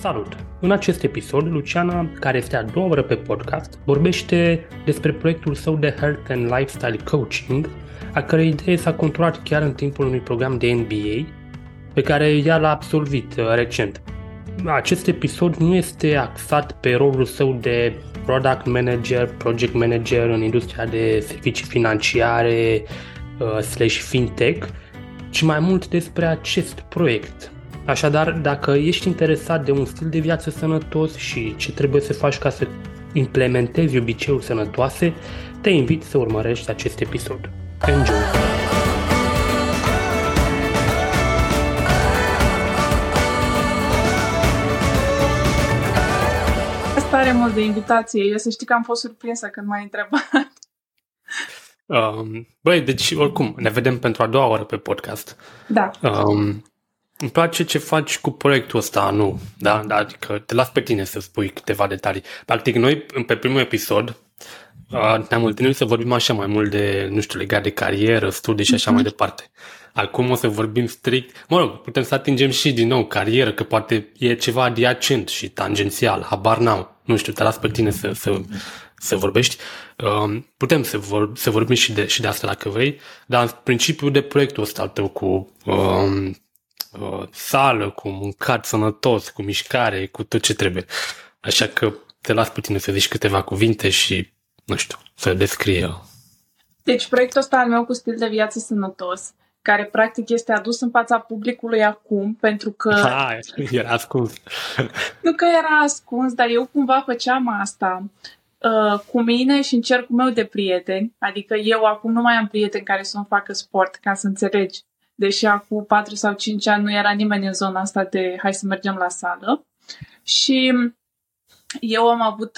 Salut! În acest episod, Luciana, care este a doua oară pe podcast, vorbește despre proiectul său de Health and Lifestyle Coaching, a cărei idee s-a conturat chiar în timpul unui program de MBA, pe care ea l-a absolvit recent. Acest episod nu este axat pe rolul său de product manager, project manager în industria de servicii financiare / fintech, ci mai mult despre acest proiect. Așadar, dacă ești interesat de un stil de viață sănătos și ce trebuie să faci ca să implementezi obiceiuri sănătoase, te invit să urmărești acest episod. Enjoy! Tare mult de invitație. Eu să știi că am fost surprinsă când m-ai întrebat. Băi, deci oricum, ne vedem pentru a doua oară pe podcast. Da. Îmi place ce faci cu proiectul ăsta, nu? Da? Adică te las pe tine să spui câteva detalii. Practic, noi, pe primul episod, ne-am întâlnit să vorbim așa mai mult de, nu știu, legat de carieră, studii și așa mai departe. Acum o să vorbim strict, putem să atingem și din nou carieră, că poate e ceva adiacent și tangențial, habar n-am. Nu știu, te las pe tine să vorbești. Putem să vorbim și de asta dacă vrei, dar în principiu de proiectul ăsta al tău cu sală, cu mâncat sănătos, cu mișcare, cu tot ce trebuie. Așa că te las pe tine să zici câteva cuvinte și, nu știu, să descrie. Deci proiectul ăsta al meu cu stil de viață sănătos, care practic este adus în fața publicului acum, pentru că... Era ascuns. Nu că era ascuns, dar eu cumva făceam asta cu mine și în cercul meu de prieteni. Adică eu acum nu mai am prieteni care să-mi facă sport, ca să înțelegi. Deși acum 4 sau 5 ani nu era nimeni în zona asta de hai să mergem la sală. Și eu am avut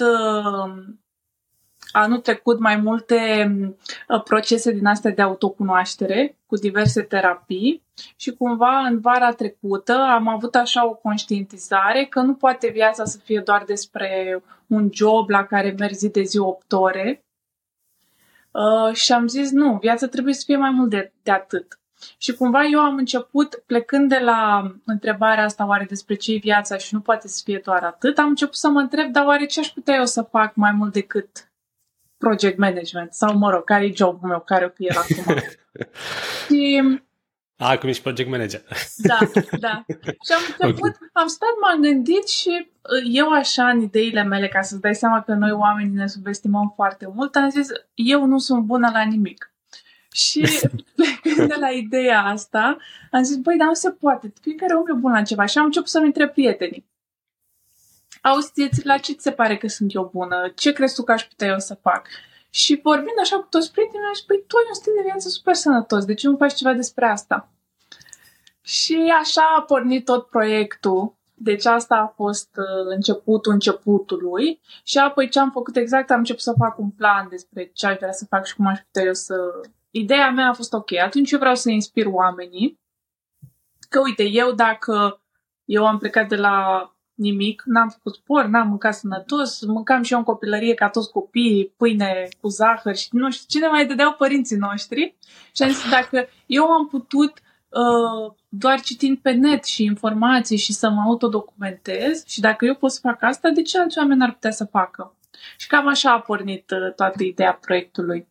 anul trecut mai multe procese din astea de autocunoaștere cu diverse terapii și cumva în vara trecută am avut așa o conștientizare că nu poate viața să fie doar despre un job la care mergi zi de zi 8 ore și am zis nu, viața trebuie să fie mai mult de atât. Și cumva eu am început, plecând de la întrebarea asta, oare despre ce e viața și nu poate să fie doar atât, am început să mă întreb, dar oare ce aș putea eu să fac mai mult decât project management? Sau, care e jobul meu, care o fi el acum? Și... Acum ești project manager. Da. Și am început, am stat, m-am gândit și eu așa, în ideile mele, ca să-ți dai seama că noi oamenii ne subestimăm foarte mult, am zis, eu nu sunt bună la nimic. Și plecând de la ideea asta, am zis, dar nu se poate, fiecare om e bun la ceva. Și am început să-mi întreb prietenii. Auzi, la ce ți se pare că sunt eu bună? Ce crezi tu că aș putea eu să fac? Și vorbind așa cu toți prietenii, am zis, tu ai un stil de viață super sănătos, de ce nu faci ceva despre asta? Și așa a pornit tot proiectul. Deci asta a fost începutul începutului. Și apoi ce am făcut exact, am început să fac un plan despre ce aș vrea să fac și cum aș putea eu să... Ideea mea a fost ok, atunci eu vreau să inspir oamenii că uite, dacă eu am plecat de la nimic, n-am făcut sport, n-am mâncat sănătos, mâncam și eu în copilărie ca toți copiii, pâine cu zahăr și nu știu cine mai dădeau părinții noștri și am zis dacă eu am putut doar citind pe net și informații și să mă autodocumentez și dacă eu pot să fac asta, de ce alți oameni ar putea să facă? Și cam așa a pornit toată ideea proiectului.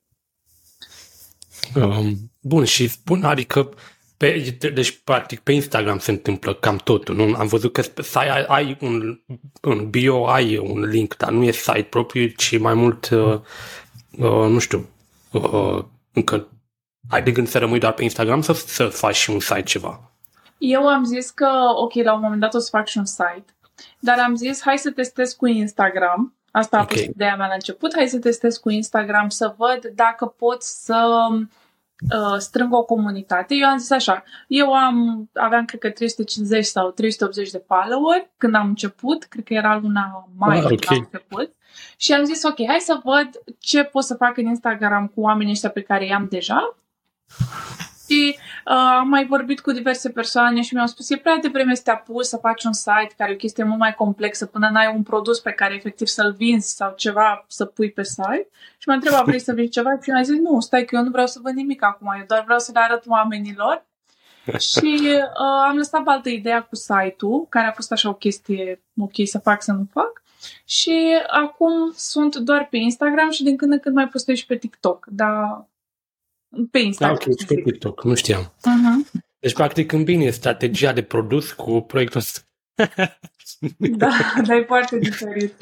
Bun, și spun, adică deci practic pe Instagram se întâmplă cam totul, nu? Am văzut că ai un bio, ai un link, dar nu e site propriu, ci mai mult nu știu, încă ai de gând să rămâi doar pe Instagram sau să faci și un site ceva? Eu am zis că ok, la un moment dat o să fac și un site, dar am zis hai să testez cu Instagram. Asta a fost ideea mea la început. Hai să testez cu Instagram să văd dacă pot să strâng o comunitate. Eu am zis așa, aveam cred că 350 sau 380 de follower când am început, cred că era luna mai când am început. Și am zis ok, hai să văd ce pot să fac în Instagram cu oamenii ăștia pe care i-am deja. Și am mai vorbit cu diverse persoane și mi-au spus e prea devreme să te apuci să faci un site care e o chestie mult mai complexă până n-ai un produs pe care efectiv să-l vinzi sau ceva să pui pe site. Și m-a întrebat vrei să vinzi ceva? Și eu am zis nu, stai că eu nu vreau să văd nimic acum, eu doar vreau să le arăt oamenilor Și am lăsat baltă ideea cu site-ul, care a fost așa o chestie ok să fac, să nu fac. Și acum sunt doar pe Instagram și din când în când mai postez și pe TikTok, dar pe Instagram. Ok, și pe TikTok, nu știam. Uh-huh. Deci, practic, îmbine strategia de produs cu proiectul ăsta. Da, dar e foarte diferit.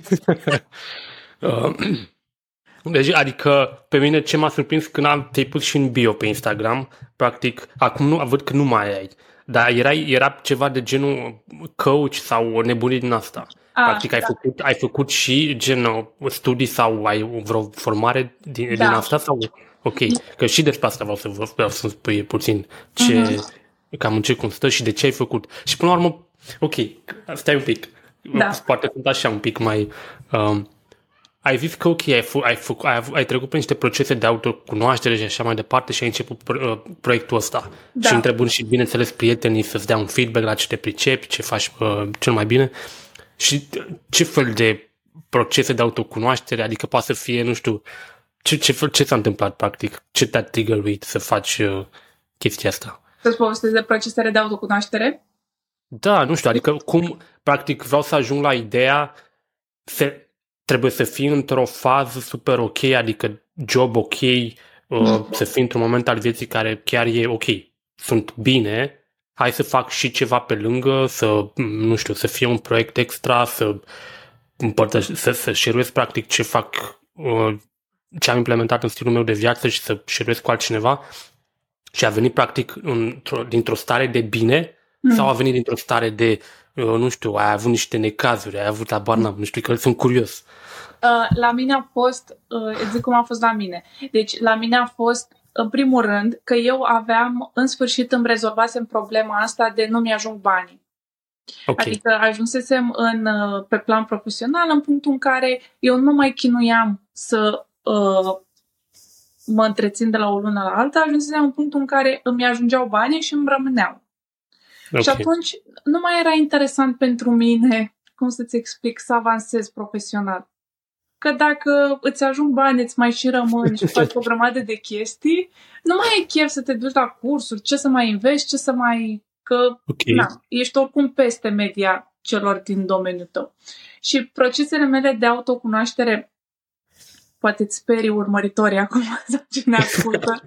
Deci, adică, pe mine ce m-a surprins când te-ai pus și în bio pe Instagram, practic, acum văd că nu mai ai, dar era ceva de genul coach sau o nebunie din asta. Practic, da. ai făcut și gen studii sau ai vreo formare din asta? Sau? Ok, că și despre asta vreau să spui puțin cam în ce constă și de ce ai făcut. Și până la urmă, ok, stai un pic, poate sunt așa un pic mai... ai zis că ok, ai trecut prin niște procese de autocunoaștere și așa mai departe și ai început proiectul ăsta. Da. Și întrebând și, bineînțeles, prietenii să-ți dea un feedback la ce te pricepi, ce faci cel mai bine. Și ce fel de procese de autocunoaștere, adică poate să fie, nu știu, ce s-a întâmplat practic? Ce te-a triggeruit să faci chestia asta? Să-ți povestesc de procesele de autocunoaștere? Da, nu știu, adică cum, practic, vreau să ajung la ideea trebuie să fii într-o fază super ok, adică job ok, să fii într-un moment al vieții care chiar e ok, sunt bine, hai să fac și ceva pe lângă, nu știu, să fie un proiect extra, să share-uiesc practic ce fac, ce am implementat în stilul meu de viață și să share-uiesc cu altcineva. Și a venit practic dintr-o stare de bine sau a venit dintr-o stare de, nu știu, ai avut niște necazuri, ai avut la nu știu, că sunt curios. La mine a fost, zic cum a fost la mine. Deci la mine a fost, în primul rând, că eu aveam, în sfârșit îmi rezolvasem problema asta de nu mi-ajung banii. Okay. Adică ajunsesem pe plan profesional în punctul în care eu nu mai chinuiam să mă întrețin de la o lună la alta, ajunsesem în punctul în care îmi ajungeau banii și îmi rămâneau. Okay. Și atunci nu mai era interesant pentru mine, cum să-ți explic, să avansez profesional. Că dacă îți ajung bani, îți mai și rămâni și faci o grămadă de chestii, nu mai e chef să te duci la cursuri, ce să mai înveți, ce să mai... Că ești oricum peste media celor din domeniul tău. Și procesele mele de autocunoaștere, poate îți sperii urmăritorii acum sau cine ascultă.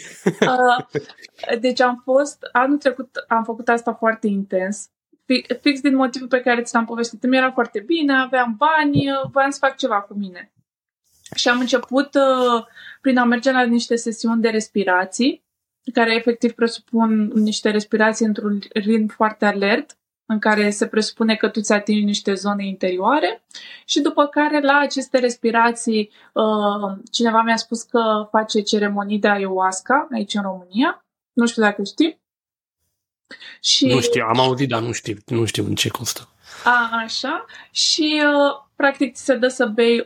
Deci anul trecut am făcut asta foarte intens, fix din motivul pe care ți l-am povestit. Îmi era foarte bine, aveam bani, voiam să fac ceva cu mine. Și am început prin a merge la niște sesiuni de respirații, care efectiv presupun niște respirații într-un ritm foarte alert, în care se presupune că tu ți atingi niște zone interioare și după care la aceste respirații cineva mi-a spus că face ceremonii de ayahuasca aici în România. Nu știu dacă știi. Și... Nu știu, am auzit, dar nu știu în ce constă. Așa. Și practic ți se dă să bei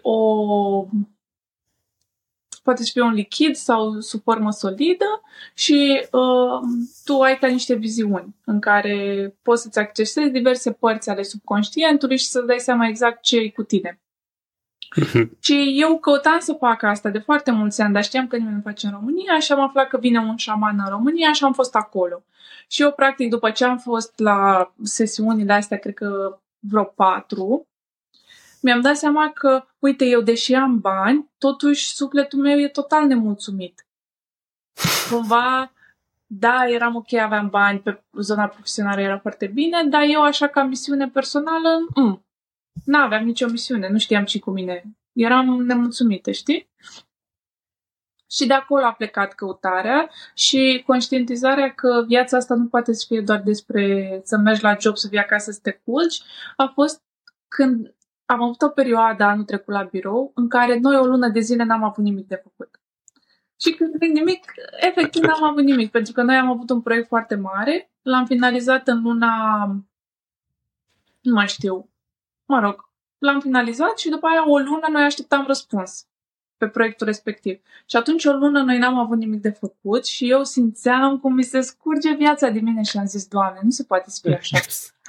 poate să fie un lichid sau sub formă solidă și tu ai ca niște viziuni în care poți să-ți accesezi diverse părți ale subconștientului și să-ți dai seama exact ce e cu tine. Și eu căutam să fac asta de foarte mulți ani, dar știam că nimeni nu face în România și am aflat că vine un șaman în România și am fost acolo. Și eu, practic, după ce am fost la sesiunile astea, cred că vreo 4, mi-am dat seama că, uite, eu deși am bani, totuși sufletul meu e total nemulțumit. Cumva, da, eram ok, aveam bani, pe zona profesională era foarte bine, dar eu așa ca misiune personală, n-aveam nicio misiune, nu știam ce cu mine. Eram nemulțumită, știi? Și de acolo a plecat căutarea și conștientizarea că viața asta nu poate să fie doar despre să mergi la job, să vii acasă, să te culci, a fost când am avut o perioadă anul trecut la birou în care noi o lună de zile n-am avut nimic de făcut. Și când zic nimic, efectiv n-am avut nimic, pentru că noi am avut un proiect foarte mare, l-am finalizat în luna, nu mai știu, l-am finalizat și după aia o lună noi așteptam răspuns pe proiectul respectiv. Și atunci o lună noi n-am avut nimic de făcut și eu simțeam cum mi se scurge viața din mine și am zis, Doamne, nu se poate să fie așa.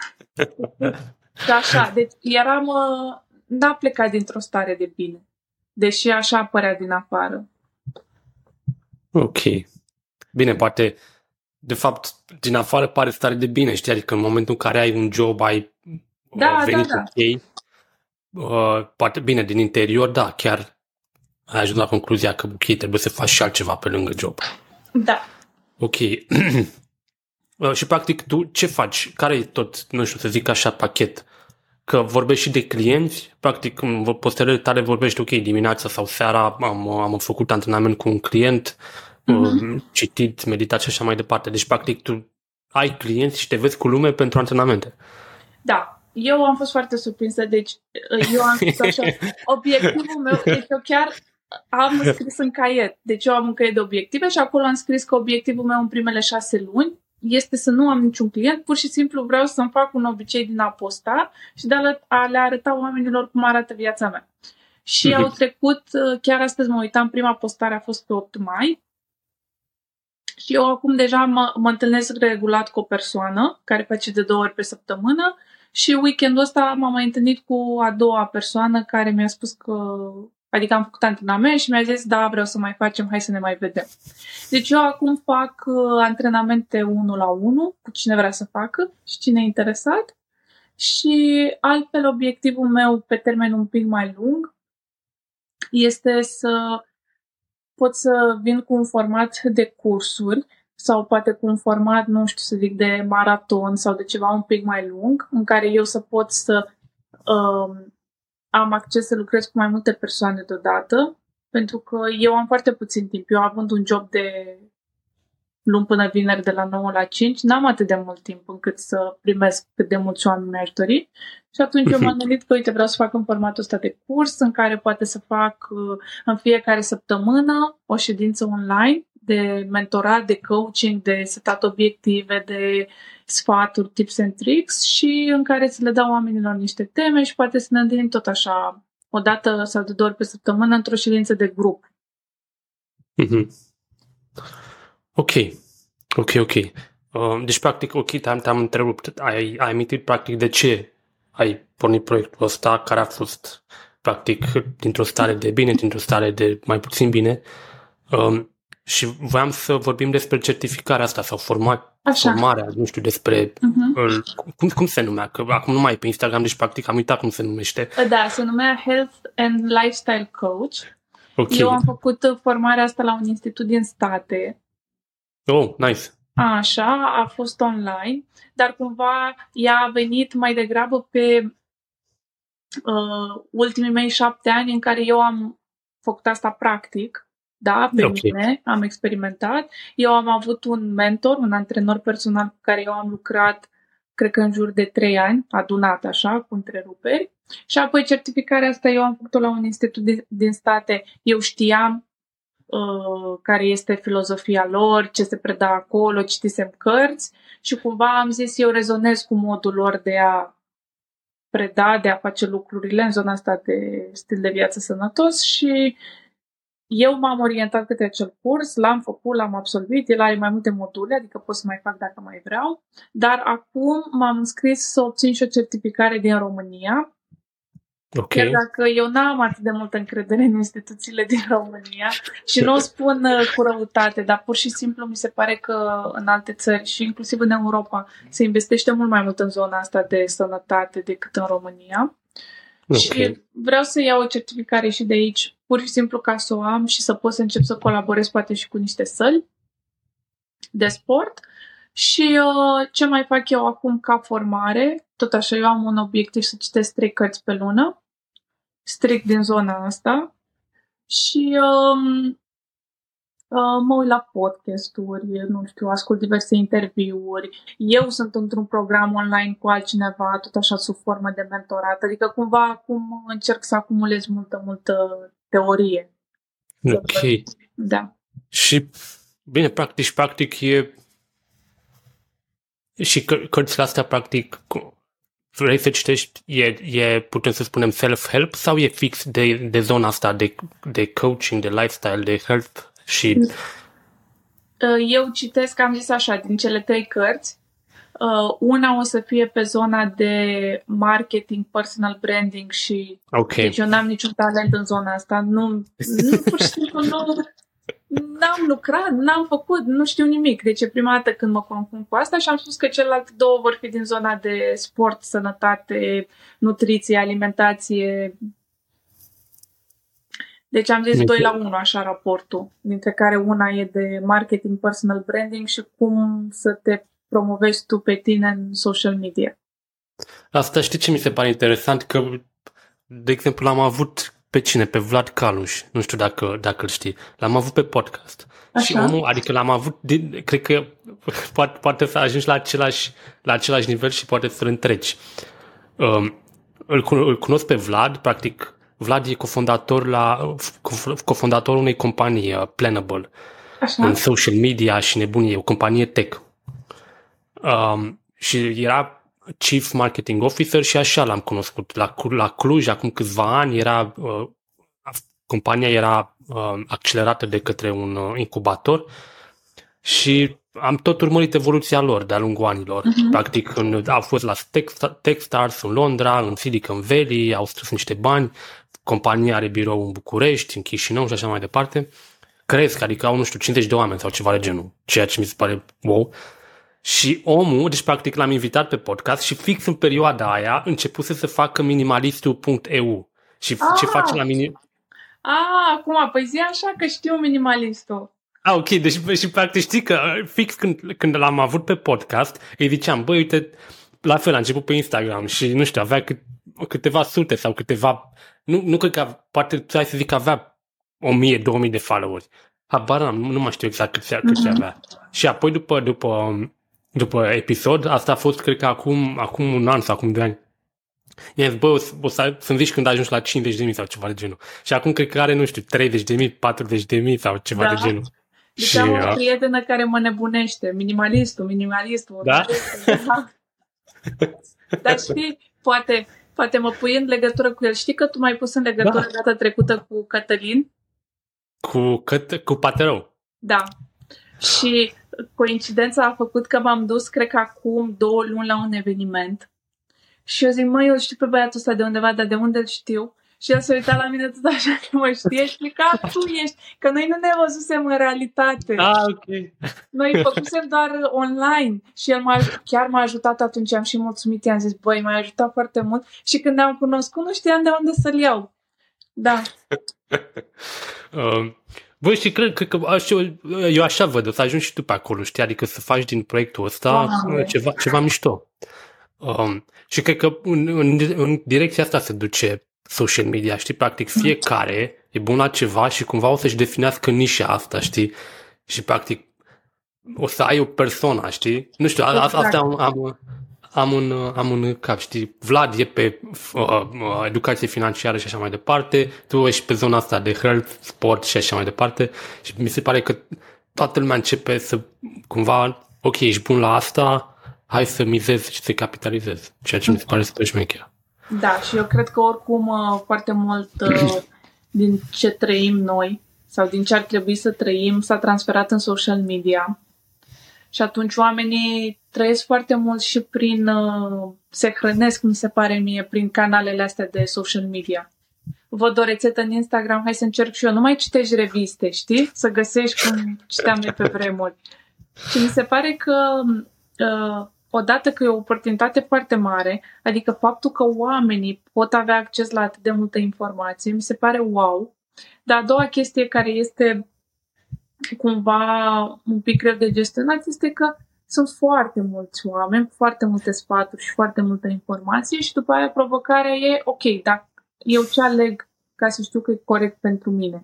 Și așa, deci n-a plecat dintr-o stare de bine, deși așa părea din afară. Ok. Bine, poate de fapt, din afară pare stare de bine, știi? Adică în momentul în care ai un job, ai venit ok. Poate bine, din interior, da, chiar ai ajuns la concluzia că ok, trebuie să faci și altceva pe lângă job. Da. Ok. Și practic tu ce faci? Care e tot, nu știu, să zic așa, pachet? Că vorbești și de clienți, practic în postările tale vorbești, ok, dimineața sau seara am făcut antrenament cu un client, citit, meditat și așa mai departe. Deci practic tu ai clienți și te vezi cu lume pentru antrenamente. Da, eu am fost foarte surprinsă, deci eu am scris așa, obiectivul meu, deci eu chiar am scris în caiet, deci eu am un caiet de obiective și acolo am scris că obiectivul meu în primele 6 luni este să nu am niciun client, pur și simplu vreau să-mi fac un obicei din a posta și de a le arăta oamenilor cum arată viața mea. Și au trecut, chiar astăzi mă uitam, prima postare a fost pe 8 mai și eu acum deja mă întâlnesc regulat cu o persoană care face de 2 ori pe săptămână și weekendul ăsta m-am mai întâlnit cu a doua persoană care mi-a spus că, adică am făcut antrenament și mi-a zis, da, vreau să mai facem, hai să ne mai vedem. Deci eu acum fac antrenamente 1-la-1 cu cine vrea să facă și cine e interesat și altfel obiectivul meu pe termen un pic mai lung este să pot să vin cu un format de cursuri sau poate cu un format, nu știu să zic, de maraton sau de ceva un pic mai lung, în care eu să pot să am acces să lucrez cu mai multe persoane deodată, pentru că eu am foarte puțin timp. Eu având un job de luni până vineri de la 9 la 5, n-am atât de mult timp încât să primesc cât de mulți oameni mi-aș dori. Și atunci eu m-am gândit că, uite, vreau să fac în formatul ăsta de curs, în care poate să fac în fiecare săptămână o ședință online de mentorat, de coaching, de setat obiective, de sfaturi, tips and tricks și în care să le dau oamenilor niște teme și poate să ne întâlnim tot așa o dată sau de 2 ori pe săptămână într-o ședință de grup. Ok. Deci, practic, ok, te-am întrerupt. Ai amintit, practic, de ce ai pornit proiectul ăsta, care a fost, practic, dintr-o stare de bine, dintr-o stare de mai puțin bine. Și voiam să vorbim despre certificarea asta sau formarea, nu știu, despre cum se numea, că acum nu mai e pe Instagram, deci practic am uitat cum se numește. Da, se numea Health and Lifestyle Coach. Okay. Eu am făcut formarea asta la un institut din state. Oh, nice. Așa, a fost online, dar cumva ea a venit mai degrabă pe ultimii mei 7 ani în care eu am făcut asta practic. Da, pe mine, am experimentat. Eu am avut un mentor, un antrenor personal cu care eu am lucrat, cred că în jur de 3 ani, adunat așa, cu întreruperi. Și apoi certificarea asta eu am făcut-o la un institut din state. Eu știam care este filozofia lor, ce se preda acolo, citisem cărți și cumva am zis, eu rezonez cu modul lor de a preda, de a face lucrurile în zona asta de stil de viață sănătos și eu m-am orientat către acel curs, l-am făcut, l-am absolvit, el are mai multe module, adică pot să mai fac dacă mai vreau, dar acum m-am înscris să obțin și o certificare din România. Okay. Chiar dacă eu n-am atât de multă încredere în instituțiile din România și nu o spun cu răutate, dar pur și simplu mi se pare că în alte țări și inclusiv în Europa se investește mult mai mult în zona asta de sănătate decât în România. Okay. Și vreau să iau o certificare și de aici, pur și simplu ca să o am și să pot să încep să colaborez poate și cu niște săli de sport. Și ce mai fac eu acum ca formare, tot așa, eu am un obiectiv să citesc 3 cărți pe lună, strict din zona asta, și mă uit la podcast-uri, nu știu, ascult diverse interviuri, eu sunt într-un program online cu altcineva, tot așa sub formă de mentorat, adică cumva acum încerc să acumulez multă teorie. Ok. Da. Și, bine, practic e... Și cărțile astea, practic, vrei să citești, putem să spunem, self-help sau e fix de zona asta de coaching, de lifestyle, de health? Și... Eu citesc, am zis așa, din cele 3 cărți, una o să fie pe zona de marketing, personal branding și... Okay. Deci eu n-am niciun talent în zona asta, nu pur și simplu N-am lucrat, n-am făcut, nu știu nimic. Deci e prima dată când mă confrunt cu asta și am spus că celelalte două vor fi din zona de sport, sănătate, nutriție, alimentație. Deci am zis 2-1 așa raportul, dintre care una e de marketing, personal branding și cum să te promovezi tu pe tine în social media. Asta știi ce mi se pare interesant? Că, de exemplu, l-am avut pe cine? Pe Vlad Caluș. Nu știu dacă îl știi. L-am avut pe podcast. Așa? Și omul, adică l-am avut, cred că poate să ajungi la același nivel și poate să-l întregi. Îl cunosc pe Vlad, practic. Vlad e cofondatorul unei companii, Planable, Așa? în social media și nebunie, o companie tech. Și era Chief Marketing Officer și așa l-am cunoscut. La Cluj, acum câțiva ani, compania era accelerată de către un incubator și am tot urmărit evoluția lor de-a lungul anilor. Practic, au fost la Techstars în Londra, în Silicon Valley, au strâns niște bani, compania are birou în București, în Chișinău și așa mai departe. Cresc, adică au, 50 de oameni sau ceva de genul, ceea ce mi se pare wow. Și omul, deci practic l-am invitat pe podcast și fix în perioada aia începuse să facă minimalistul.eu. Și ce face la acum, păi zi așa că știu minimalistul. Ok, deci și practic știi că fix când l-am avut pe podcast, îi ziceam, băi, uite, la fel a început pe Instagram și nu știu, avea câteva sute sau câteva, nu cred că, poate ai să zic că avea 1000-2000 de followeri. Habar n-am, nu mai știu exact câți avea. Și apoi după episod, asta a fost, cred că acum un an sau acum 2 ani. I-am zis, bă, o să-mi zici când ajungi la 50.000 sau ceva de genul. Și acum cred că are, nu știu, 30.000, 40.000 sau ceva de genul. Deci am o prietenă care mă nebunește. Minimalistul. Da? Dar știi, poate mă pui în legătură cu el. Știi că tu m-ai pus în legătură data trecută cu Cătălin? Cu Paterău. Da. Și coincidența a făcut că m-am dus, cred că acum 2 luni, la un eveniment. Și eu zic, eu îl știu pe băiatul ăsta de undeva, dar de unde îl știu? Și el s-a uitat la mine tot așa că mă știe și explica, tu ești, că noi nu ne văzusem în realitate. Ok. Noi făcusem doar online și el chiar m-a ajutat atunci, am și mulțumit, i-am zis, băi, m-a ajutat foarte mult și când ne-am cunoscut nu știam de unde să-l iau. Da. Băi, și cred că eu așa văd, o să ajungi și tu pe acolo, știi? Adică să faci din proiectul ăsta ceva mișto. Și cred că în direcția asta se duce social media, știi? Practic fiecare e bun la ceva și cumva o să-și definească nișa asta, știi? Și practic o să ai o persoană, știi? Nu știu, asta am în cap, știi? Vlad e pe educație financiară și așa mai departe, tu ești pe zona asta de health, sport și așa mai departe și mi se pare că toată lumea începe să cumva, ok, ești bun la asta, hai să mizezi și să capitalizezi, ceea ce mi se pare super șmecher. Da, și eu cred că oricum foarte mult din ce trăim noi sau din ce ar trebui să trăim s-a transferat în social media. Și atunci oamenii trăiesc foarte mult și se hrănesc, mi se pare mie, prin canalele astea de social media. Văd o rețetă în Instagram, hai să încerc și eu. Nu mai citești reviste, știi? Să găsești cum citeam noi pe vremuri. Și mi se pare că odată că e o oportunitate foarte mare, adică faptul că oamenii pot avea acces la atât de multă informație, mi se pare wow. Dar a doua chestie care este cumva un pic greu de gestionat este că sunt foarte mulți oameni, foarte multe sfaturi și foarte multă informație și după aia provocarea e, ok, dar eu ce aleg ca să știu că e corect pentru mine?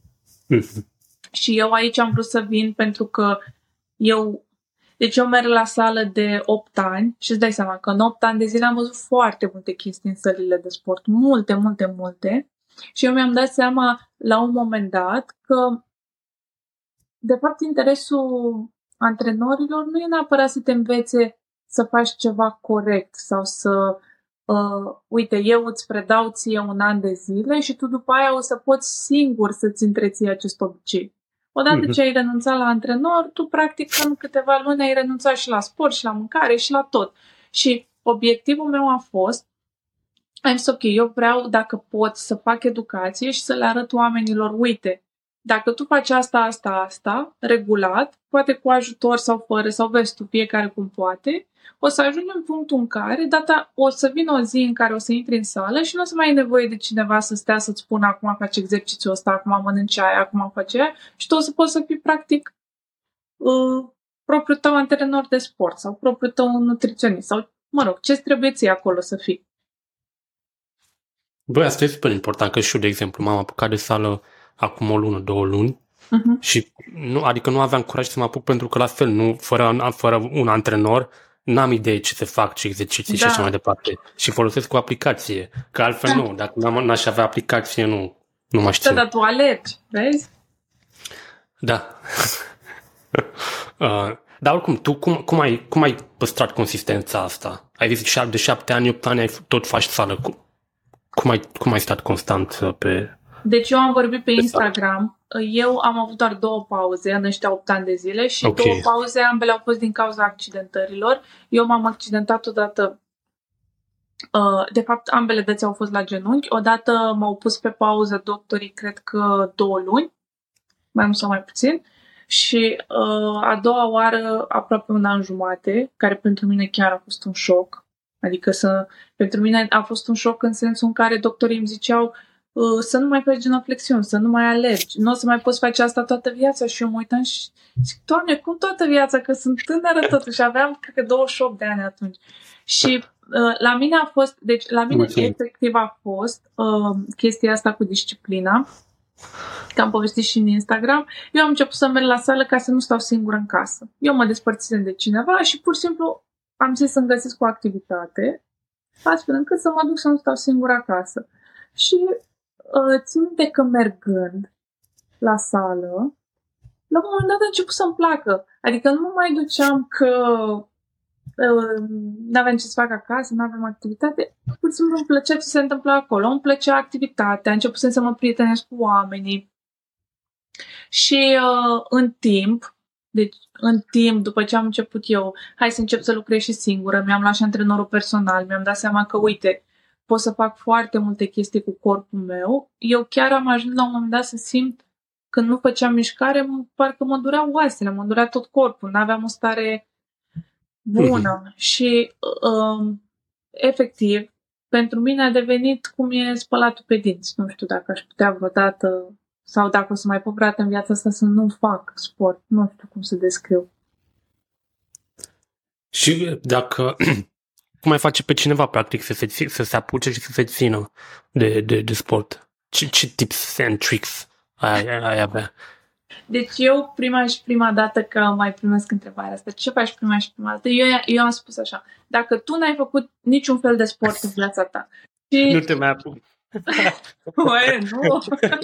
Și eu aici am vrut să vin pentru că eu merg la sală de 8 ani și îți dai seama că în 8 ani de zile am văzut foarte multe chestii în sălile de sport, multe și eu mi-am dat seama la un moment dat că de fapt interesul antrenorilor nu e neapărat să te învețe să faci ceva corect sau să uite, eu îți predau ție 1 an de zile și tu după aia o să poți singur să-ți întreții acest obicei. Odată ce ai renunțat la antrenor, tu practic în câteva luni ai renunțat și la sport, și la mâncare, și la tot. Și obiectivul meu a fost, am zis, ok, eu vreau, dacă pot, să fac educație și să le arăt oamenilor, uite, Dacă tu faci asta, regulat, poate cu ajutor sau fără, sau vezi tu fiecare cum poate, o să ajungi în punctul în care o să vină o zi în care o să intri în sală și nu o să mai ai nevoie de cineva să stea să-ți spună acum faci exercițiul ăsta, acum mănânci aia, acum faci aia și tu o să poți să fii practic propriul tău antrenor de sport sau propriul tău nutriționist sau, mă rog, ce-ți trebuie ție acolo să fii. Băi, asta e super important, că și eu, de exemplu, m-am apucat de sală acum o lună, 2 luni și nu aveam curaj să mă apuc pentru că la fel, fără un antrenor, n-am idee ce să fac, ce exerciții și așa mai departe. Și folosesc o aplicație, că altfel nu, dacă n-aș avea aplicație, nu mă știu. Da, dar tu alergi, vezi? Da. Dar oricum, tu cum ai păstrat consistența asta? Ai zis de 7 ani, 8 ani tot faci sală. Cum ai stat constant pe... Deci eu am vorbit pe Instagram. Eu am avut doar 2 pauze în ăștia 8 ani de zile și 2 pauze, ambele au fost din cauza accidentărilor. Eu m-am accidentat odată, de fapt ambele dăți au fost la genunchi. Odată m-au pus pe pauză doctorii, cred că 2 luni, mai mult sau mai puțin. Și a doua oară aproape 1 an jumate, care pentru mine chiar a fost un șoc. Adică pentru mine a fost un șoc în sensul în care doctorii îmi ziceau să nu mai faci genoflexiuni, să nu mai alergi, nu o să mai poți face asta toată viața. Și eu mă uitam și zic, Doamne, cum toată viața? Că sunt tânără totuși, aveam cred că 28 de ani atunci. Și la mine a fost, deci la mine efectiv a fost chestia asta cu disciplina, că am povestit și în Instagram. Eu am început să merg la sală ca să nu stau singură în casă. Eu mă despărțisem de cineva și pur și simplu am zis să-mi găsesc o activitate astfel încât să mă duc să nu stau singură acasă. Și țin minte că mergând la sală, la un moment dat a început să-mi placă. Adică nu mai duceam că n-aveam ce să fac acasă, n-aveam activitate. Pur și simplu îmi plăcea ce se întâmpla acolo. Îmi plăcea activitatea, începusem să mă prietenesc cu oamenii. Și în timp, după ce am început eu, hai să încep să lucrez și singură, mi-am luat și antrenorul personal, mi-am dat seama că, uite, pot să fac foarte multe chestii cu corpul meu. Eu chiar am ajuns la un moment dat să simt, când nu făceam mișcare, parcă mă dureau oasele, mă durea tot corpul, n-aveam o stare bună. Și, efectiv, pentru mine a devenit cum e spălatul pe dinți. Nu știu dacă aș putea vreodată, sau dacă o să mai pot vreodată în viața asta să nu fac sport. Nu știu cum să descriu. Și dacă... Cum mai face pe cineva, practic, să se apuce și să se țină de sport? Ce tips and tricks ai avea? Deci eu prima dată că mai primesc întrebarea asta, ce faci prima dată? Eu am spus așa, dacă tu n-ai făcut niciun fel de sport în viața ta și... Nu te mai apuc. Nu.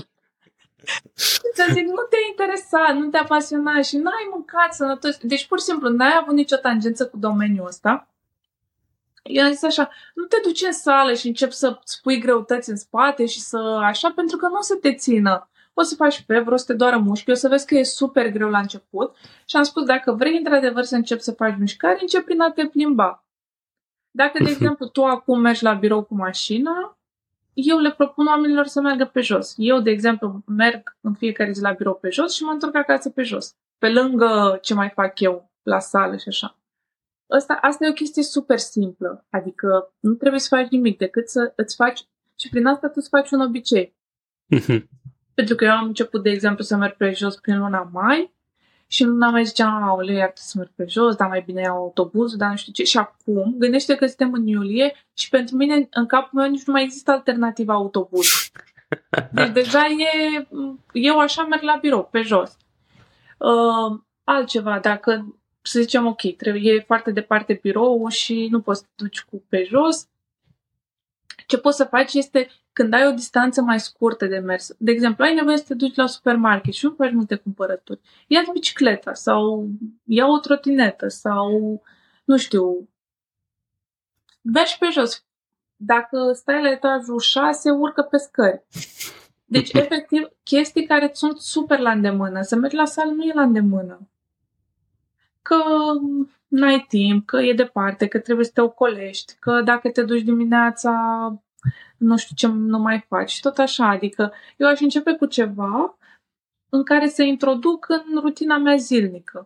Să zic, nu te-a interesat, nu te-a pasionat și n-ai mâncat sănătos. Deci pur și simplu n-ai avut nicio tangență cu domeniul ăsta. Eu am zis așa, nu te duci în sală și începi să spui greutăți în spate și să așa, pentru că nu o să te țină. O să faci febră, o să te doară mușchi, o să vezi că e super greu la început. Și am spus, dacă vrei într-adevăr să începi să faci mișcare, începi prin a te plimba. Dacă, de exemplu, tu acum mergi la birou cu mașina, eu le propun oamenilor să meargă pe jos. Eu, de exemplu, merg în fiecare zi la birou pe jos și mă întorc acasă pe jos. Pe lângă ce mai fac eu la sală și așa. Asta e o chestie super simplă. Adică nu trebuie să faci nimic decât să îți faci și prin asta tu îți faci un obicei. Pentru că eu am început, de exemplu, să merg pe jos prin luna mai și în luna mai ziceam, aoleu, iar să merg pe jos, dar mai bine iau autobuzul, dar nu știu ce. Și acum, gândește că suntem în iulie și pentru mine, în capul meu, nici nu mai există alternativa autobuz. Deci deja eu așa merg la birou, pe jos. Altceva, dacă să zicem, ok, e foarte departe birou și nu poți să te duci pe jos, ce poți să faci este, când ai o distanță mai scurtă de mers, de exemplu, ai nevoie să te duci la supermarket și nu faci multe cumpărături, ia-ți bicicleta sau ia o trotinetă sau, nu știu, mergi pe jos. Dacă stai la etajul 6, urcă pe scări. Deci, efectiv, chestii care sunt super la îndemână. Să mergi la sală nu e la îndemână. Că n-ai timp, că e departe, că trebuie să te ocolești, că dacă te duci dimineața, nu știu ce nu mai faci. Și tot așa, adică eu aș începe cu ceva în care să introduc în rutina mea zilnică.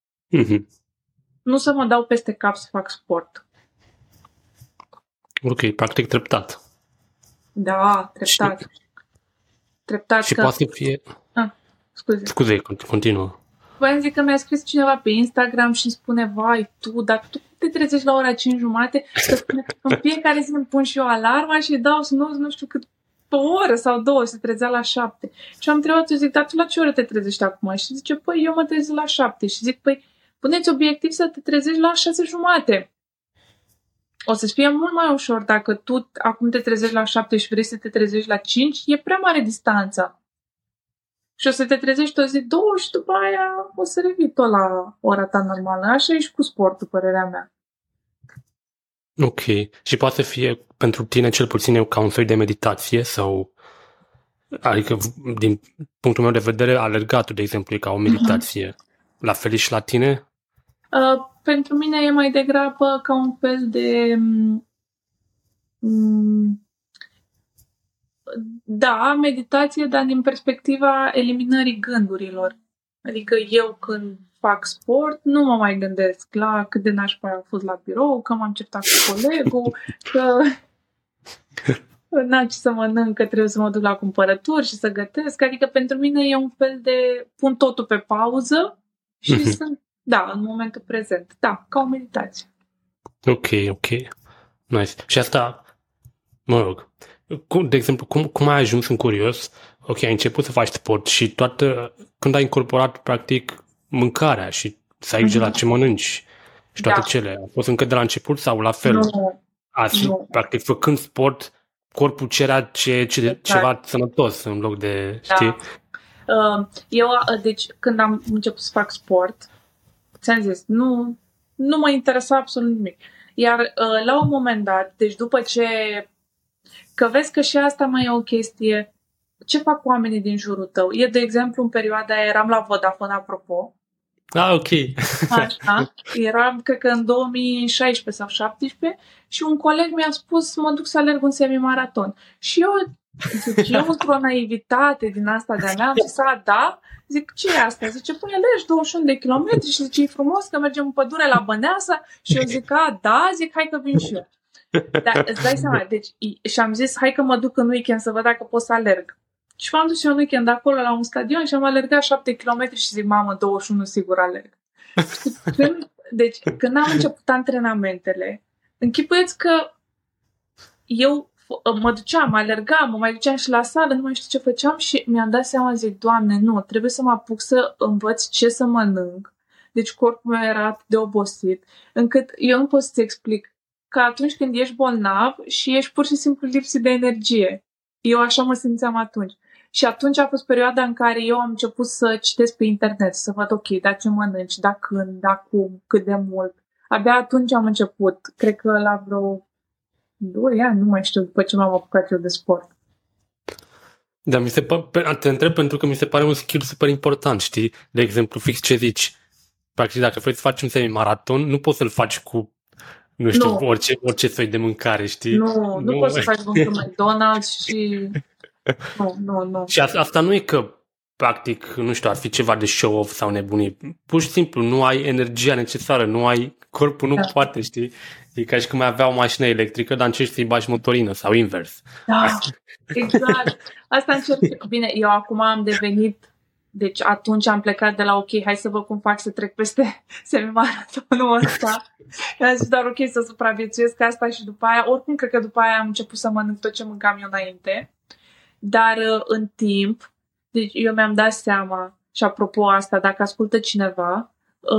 Nu să mă dau peste cap să fac sport. Ok, practic treptat. Da, treptat. Treptat și că... poate să fie... Scuze, continuă. Voiam zic că mi-a scris cineva pe Instagram și îmi spune, vai, dar tu te trezești la ora 5:30? Că spune, în fiecare zi îmi pun și eu alarma și dau snooze nu știu cât o oră sau 2 și se trezea la 7. Și am întrebat, zic, dar tu la ce oră te trezești acum? Și zice, păi eu mă trezesc la 7. Și zic, păi puneți obiectiv să te trezești la 6:30. O să-ți fie mult mai ușor dacă tu acum te trezești la 7 și vrei să te trezești la 5, e prea mare distanța. Și o să te trezești o zi, 2 și după aia o să revii tot la ora ta normală. Așa e și cu sportul, părerea mea. Ok. Și poate să fie pentru tine cel puțin ca un soi de meditație sau... Adică, din punctul meu de vedere, alergatul, de exemplu, e ca o meditație. La fel și la tine? Pentru mine e mai degrabă ca un fel de... Da, meditație, dar din perspectiva eliminării gândurilor. Adică eu când fac sport nu mă mai gândesc la cât de nașpa a fost la birou, că m-am certat cu colegul, că n-am ce să mănânc, că trebuie să mă duc la cumpărături și să gătesc. Adică pentru mine e un fel de... pun totul pe pauză și sunt, da, în momentul prezent. Da, ca o meditație. Ok. Nice. Și asta, mă rog, de exemplu, cum ai ajuns în curios? Ok, ai început să faci sport și când ai incorporat, practic, mâncarea și să ai grijă la ce mănânci și toate cele. A fost încă de la început sau la fel? Nu. Practic, făcând sport, corpul cerea ceva sănătos în loc de, știi? Eu, deci, când am început să fac sport, ți-am zis, nu mă interesa absolut nimic. Iar la un moment dat, deci după ce... Că vezi că și asta mai e o chestie. Ce fac oamenii din jurul tău? De exemplu, în perioada aia eram la Vodafone, apropo. Ok. Așa. Eram, cred că în 2016 sau 2017 și un coleg mi-a spus să mă duc să alerg un semimaraton. Și eu într-o naivitate din asta de-a mea, am zis, da? Zic, ce e asta? Zice, păi alergi 21 de kilometri și zice, e frumos că mergem în pădure la Băneasa și eu zic, da? Zic, hai că vin și eu. Dar îți dai seama, deci, și am zis, hai că mă duc în weekend să văd dacă pot să alerg. Și m-am dus și în weekend acolo la un stadion și am alergat 7 km și zic, mamă, 21 sigur alerg. Deci, când am început antrenamentele, închipuieți că eu mă duceam, alergam, mă mai duceam și la sală, nu mai știu ce făceam și mi-am dat seama, zic, Doamne, nu, trebuie să mă apuc să învăț ce să mănânc. Deci corpul meu era atât de obosit, încât eu nu pot să-ți explic că atunci când ești bolnav și ești pur și simplu lipsit de energie. Eu așa mă simțeam atunci. Și atunci a fost perioada în care eu am început să citesc pe internet, să văd, ok, da ce mănânci, da când, da cum, cât de mult. Abia atunci am început, cred că la vreo 2 ani, nu mai știu, după ce m-am apucat eu de sport. Da, te întreb pentru că mi se pare un skill super important, știi? De exemplu, fix ce zici. Practic, dacă vrei să faci un semi-maraton, nu poți să-l faci cu nu știu, orice soi de mâncare, știi? Nu poți să faci mâncare McDonald's și... Nu. Și asta nu e că, practic, nu știu, ar fi ceva de show-off sau nebunii. Pur și simplu, nu ai energia necesară, corpul nu poate, știi? E ca și cum ai avea o mașină electrică, dar încerci să-i bagi motorină sau invers. Da, exact. Asta încerc. Bine, eu acum am devenit... Deci atunci am plecat de la ok, hai să văd cum fac să trec peste semimaratonul ăsta. Am zis doar ok să supraviețuiesc asta și după aia, oricum cred că după aia am început să mănânc tot ce mâncam eu înainte. Dar în timp, deci eu mi-am dat seama, și apropo asta, dacă ascultă cineva,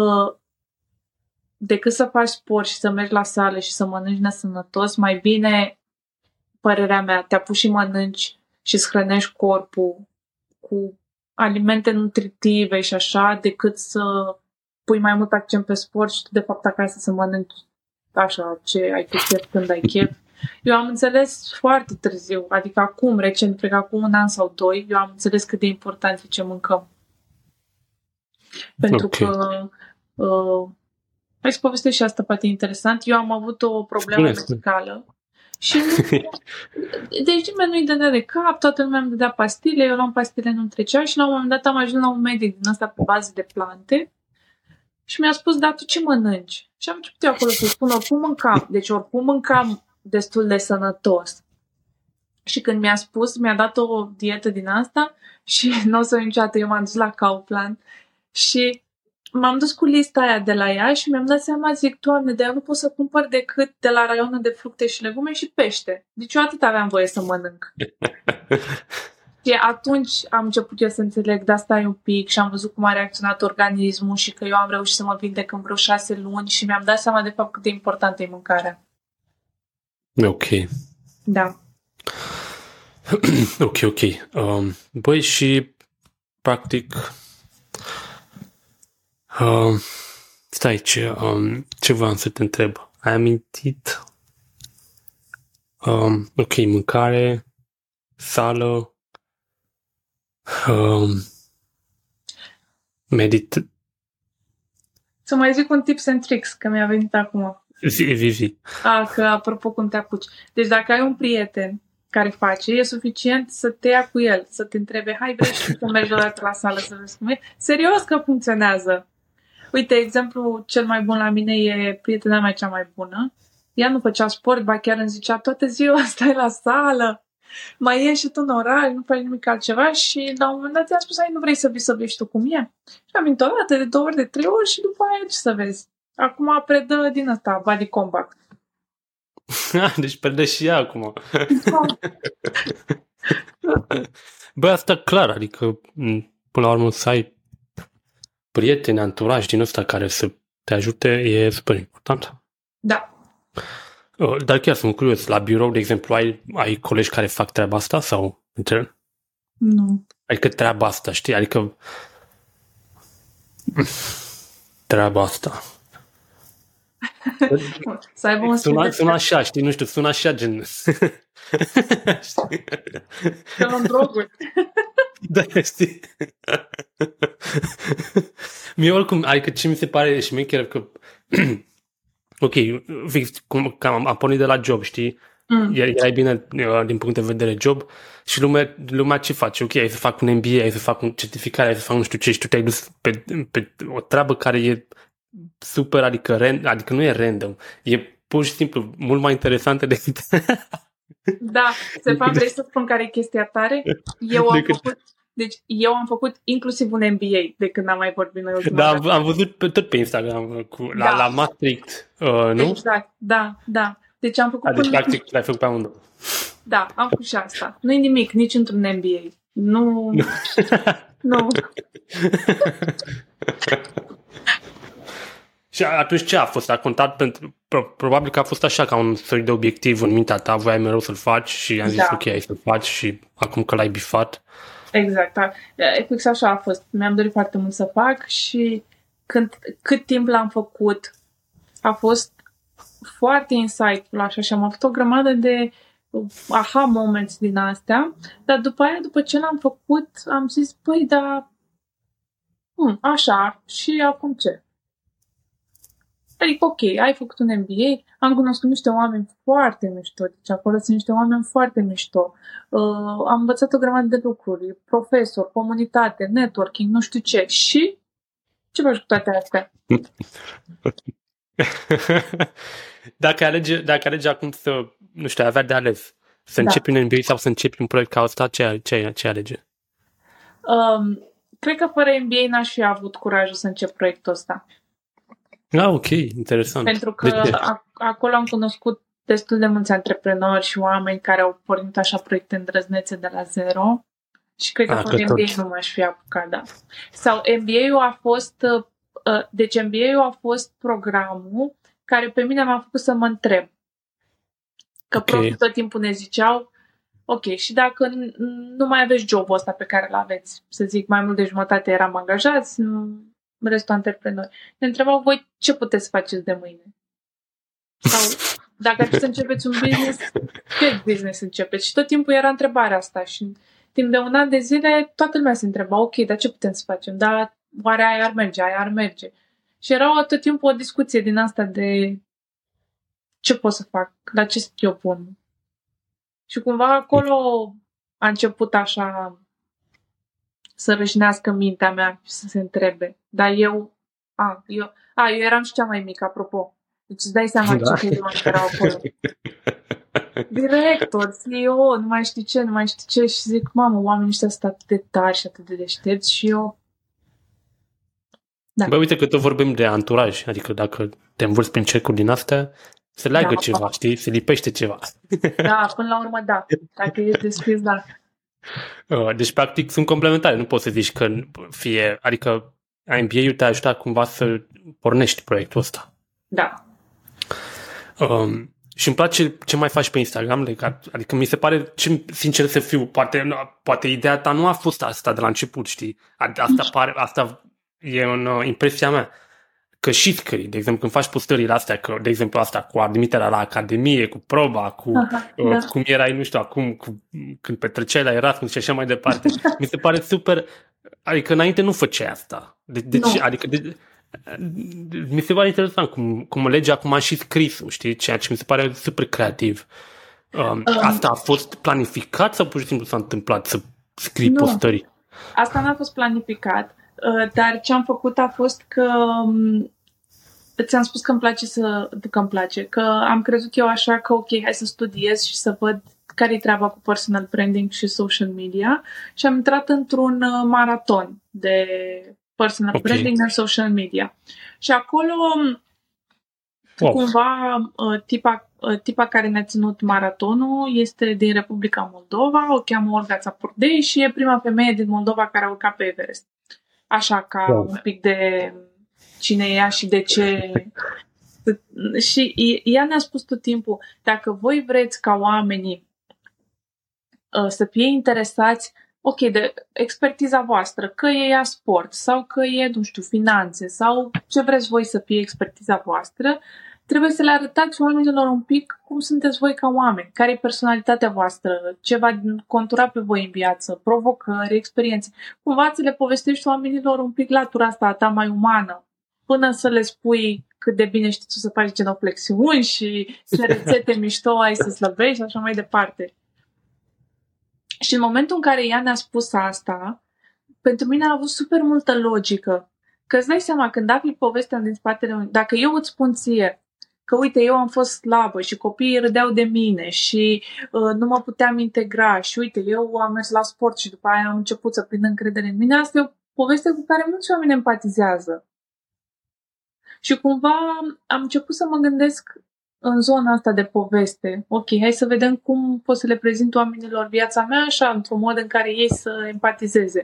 decât să faci sport și să mergi la sală și să mănânci nesănătos, mai bine, părerea mea, te apuci și mănânci și îți hrănești corpul cu alimente nutritive și așa, decât să pui mai mult accent pe sport și tu de fapt acasă să mănânci așa ce ai chef când ai chef. Eu am înțeles foarte târziu, adică acum, recent, cred că acum 1 an sau 2, eu am înțeles cât de important e ce mâncăm. Pentru că hai să povestesc și asta poate interesant. Eu am avut o problemă medicală Și deci nimeni nu-i dădea de cap, toată lumea îmi dădea pastile, eu luam pastile, nu-mi trecea și la un moment dat am ajuns la un medic din ăsta pe bază de plante și mi-a spus, da, tu ce mănânci? Și am început eu acolo să spun, oricum mâncam, deci oricum mâncam destul de sănătos. Și când mi-a spus, mi-a dat o dietă din asta și nu o să niciodată, eu m-am dus la Kaufland și m-am dus cu lista aia de la ea și mi-am dat seama, zic, Doamne, de eu nu pot să cumpăr decât de la raionul de fructe și legume și pește. Deci eu atât aveam voie să mănânc. Și atunci am început eu să înțeleg, da, stai un pic și am văzut cum a reacționat organismul și că eu am reușit să mă vindec în vreo 6 luni și mi-am dat seama de fapt cât de importantă e mâncarea. Ok. Da. Ok. Băi, și practic stai, ce vreau să te întreb? Ai amintit? Ok, mâncare, sală, Să mai zic un tips and tricks, că mi-a venit acum. Zi. Că apropo cum te apuci. Deci dacă ai un prieten care face, e suficient să te ia cu el, să te întrebe, hai, vrei și să mergi odată la sală să vezi cum e? Serios că funcționează. Uite, exemplu cel mai bun la mine e prietena mea cea mai bună. Ea nu făcea sport, ba chiar îmi zicea, toată ziua stai la sală, mai ieși tu în oraș, nu faci nimic altceva și la un moment dat i-am spus, hai, nu vrei să vii și tu cu mine? Și am venit o dată, de 2 ori, de 3 ori și după aia ce să vezi. Acum predă din asta, body combat. Deci predă și ea acum. Bă, asta clar, adică până la urmă să ai prieteni, anturaj din ăsta care să te ajute e super important. Da. Dar chiar sunt curios, la birou, de exemplu, ai colegi care fac treaba asta sau între? Nu. Adică treaba asta, știi? Adică treaba asta. Să aibă un sună așa, știi? Nu știu, sună așa gen... Că luăm droguri. Da, știi? Mie oricum, adică ce mi se pare șmecher că... Ok, fix cum am pornit de la job, știi? Erai bine din punct de vedere job și lumea ce face? Ok, ai să fac un MBA, ai să fac un certificare, ai să fac nu știu ce și tu te-ai dus pe o treabă care e super, adică nu e random, e pur și simplu mult mai interesantă decât... Da, vrei să spun care e chestia tare? Eu am făcut inclusiv un MBA de când am mai vorbit noi ultima dată. Da, am văzut tot pe Instagram la Maastricht, nu? Exact, da. Deci am făcut... Deci practic l-ai făcut pe amândouă. Da, am făcut și asta. Nu e nimic, nici într-un MBA. Nu. Și atunci ce a fost? A contat pentru... Probabil că a fost așa ca un soi de obiectiv în mintea ta, voiai mereu să-l faci și am zis ok, ai să-l faci și acum că l-ai bifat. Exact, da. Fix așa a fost. Mi-am dorit foarte mult să fac și cât timp l-am făcut a fost foarte insightful așa și am avut o grămadă de aha moments din astea, dar după aia, după ce l-am făcut, am zis, păi, da, așa, și acum ce? Adică, ok, ai făcut un MBA, am cunoscut niște oameni foarte mișto, deci acolo sunt niște oameni foarte mișto. Am învățat o grămadă de lucruri, profesor, comunitate, networking, nu știu ce. Și ce faci cu toate astea? Dacă alegi acum să, nu știu, avea de ales, să începi un MBA sau să începi un proiect ca ăsta, ce alege? Cred că fără MBA n-aș fi avut curajul să încep proiectul ăsta. Ok, interesant. Pentru că acolo am cunoscut destul de mulți antreprenori și oameni care au pornit așa proiecte îndrăznețe de la zero și cred că fără MBA nu m-aș fi apucat, da. Sau MBA-ul a fost... Deci MBA-ul a fost programul care pe mine m-a făcut să mă întreb. Că profii tot timpul ne ziceau, ok, și dacă nu mai aveți jobul ăsta pe care îl aveți, să zic, mai mult de jumătate eram angajați, restul antreprenori. Ne întrebau voi ce puteți să faceți de mâine. Sau dacă ați să începeți un business, ce business începeți? Și tot timpul era întrebarea asta și timp de un an de zile toată lumea se întreba, ok, dar ce putem să facem? Dar oare aia ar merge? Și era tot timpul o discuție din asta de ce pot să fac, la ce sunt eu bun, Și cumva acolo a început așa să râșnească mintea mea și să se întrebe. Dar eu eram și cea mai mică, apropo. Deci îți dai seama ce oameni erau acolo. Director, CEO, nu mai știu ce și zic, mamă, oamenii ăștia sunt atât de tari și atât de deștepți și eu... Da. Bă, uite că tot vorbim de anturaj, adică dacă te învârți prin cercuri din astea, se leagă ceva, știi? Se lipește ceva. Da, până la urmă, da. Dacă ești descris, da. Deci, practic, sunt complementare. Nu poți să zici că adică MBA-ul te-a ajutat cumva să pornești proiectul ăsta. Da. Și îmi place ce mai faci pe Instagram, adică mi se pare, sincer să fiu, poate ideea ta nu a fost asta de la început, știi? Asta e impresia mea. Că și scrii, de exemplu, când faci postările astea, că, de exemplu, asta cu admiterea la academie, cu proba, cum erai, nu știu, acum, când petreceai la Erasmus și așa mai departe. Mi se pare super, adică înainte nu făceai asta. Mi se pare interesant cum legea acum și scrisul, știi? Ceea ce mi se pare super creativ. Asta a fost planificat sau pur și simplu s-a întâmplat să scrii postări? Asta n-a fost planificat, dar ce am făcut a fost că ți-am spus că îmi place, că am crezut eu așa că ok, hai să studiez și să văd care-i treaba cu personal branding și social media și am intrat într-un maraton de personal branding and social media. Și acolo cumva tipa care ne-a ținut maratonul este din Republica Moldova, o cheamă Olga Țapurdei și e prima femeie din Moldova care a urcat pe Everest. Așa ca un pic de cine e ea și de ce. Și ea ne-a spus tot timpul, dacă voi vreți ca oamenii să fie interesați, ok, de expertiza voastră, că e ea sport sau că e, nu știu, finanțe sau ce vreți voi să fie expertiza voastră, trebuie să le arătați oamenilor un pic cum sunteți voi ca oameni, care e personalitatea voastră, ce va contura pe voi în viață, provocări, experiențe. Cumva să le povestești oamenilor un pic latura asta a ta mai umană, până să le spui cât de bine știi tu să faci genoflexiuni și ce rețete mișto ai să slăbești și așa mai departe. Și în momentul în care ea ne-a spus asta, pentru mine a avut super multă logică. Că îți dai seama, când afli povestea din spatele... Dacă eu îți spun ție că, uite, eu am fost slabă și copiii râdeau de mine și nu mă puteam integra și, uite, eu am mers la sport și după aia am început să prind încredere în mine, asta e o poveste cu care mulți oameni empatizează. Și cumva am început să mă gândesc în zona asta de poveste. Ok, hai să vedem cum pot să le prezint oamenilor viața mea așa, într-un mod în care ei să empatizeze.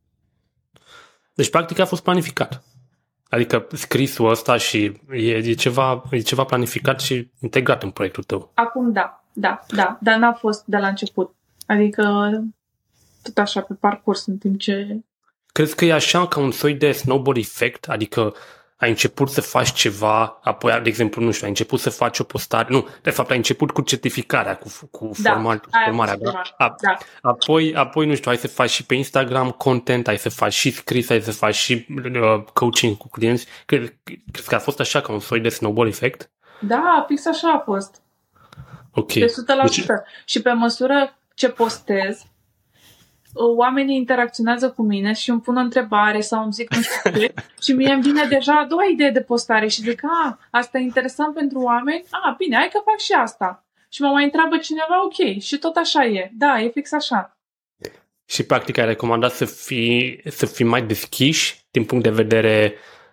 Deci, practic, a fost planificat. Adică scrisul ăsta și e ceva planificat și integrat în proiectul tău. Acum da, dar n-a fost de la început. Adică tot așa pe parcurs în timp ce... Crezi că e așa ca un soi de snowball effect? Adică ai început să faci ceva, apoi, de exemplu, nu știu, ai început să faci o postare, nu, de fapt ai început cu certificarea, cu formarea, da? Apoi, nu știu, ai să faci și pe Instagram content, ai să faci și scris, ai să faci și coaching cu clienți. Crezi că a fost așa ca un soi de snowball effect? Da, fix așa a fost. Ok. De 100%. Și pe măsură ce postez, oamenii interacționează cu mine și îmi pun o întrebare sau îmi zic nu știu ce și mie îmi vine deja a doua idee de postare și zic, asta e interesant pentru oameni, bine, hai că fac și asta. Și mă mai întreabă cineva, ok, și tot așa e. Da, e fix așa. Și practic ai recomandat să fii mai deschiși din punct de vedere,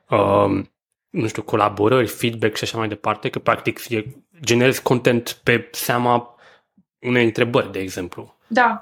nu știu, colaborări, feedback și așa mai departe, că practic generezi content pe seama unei întrebări, de exemplu.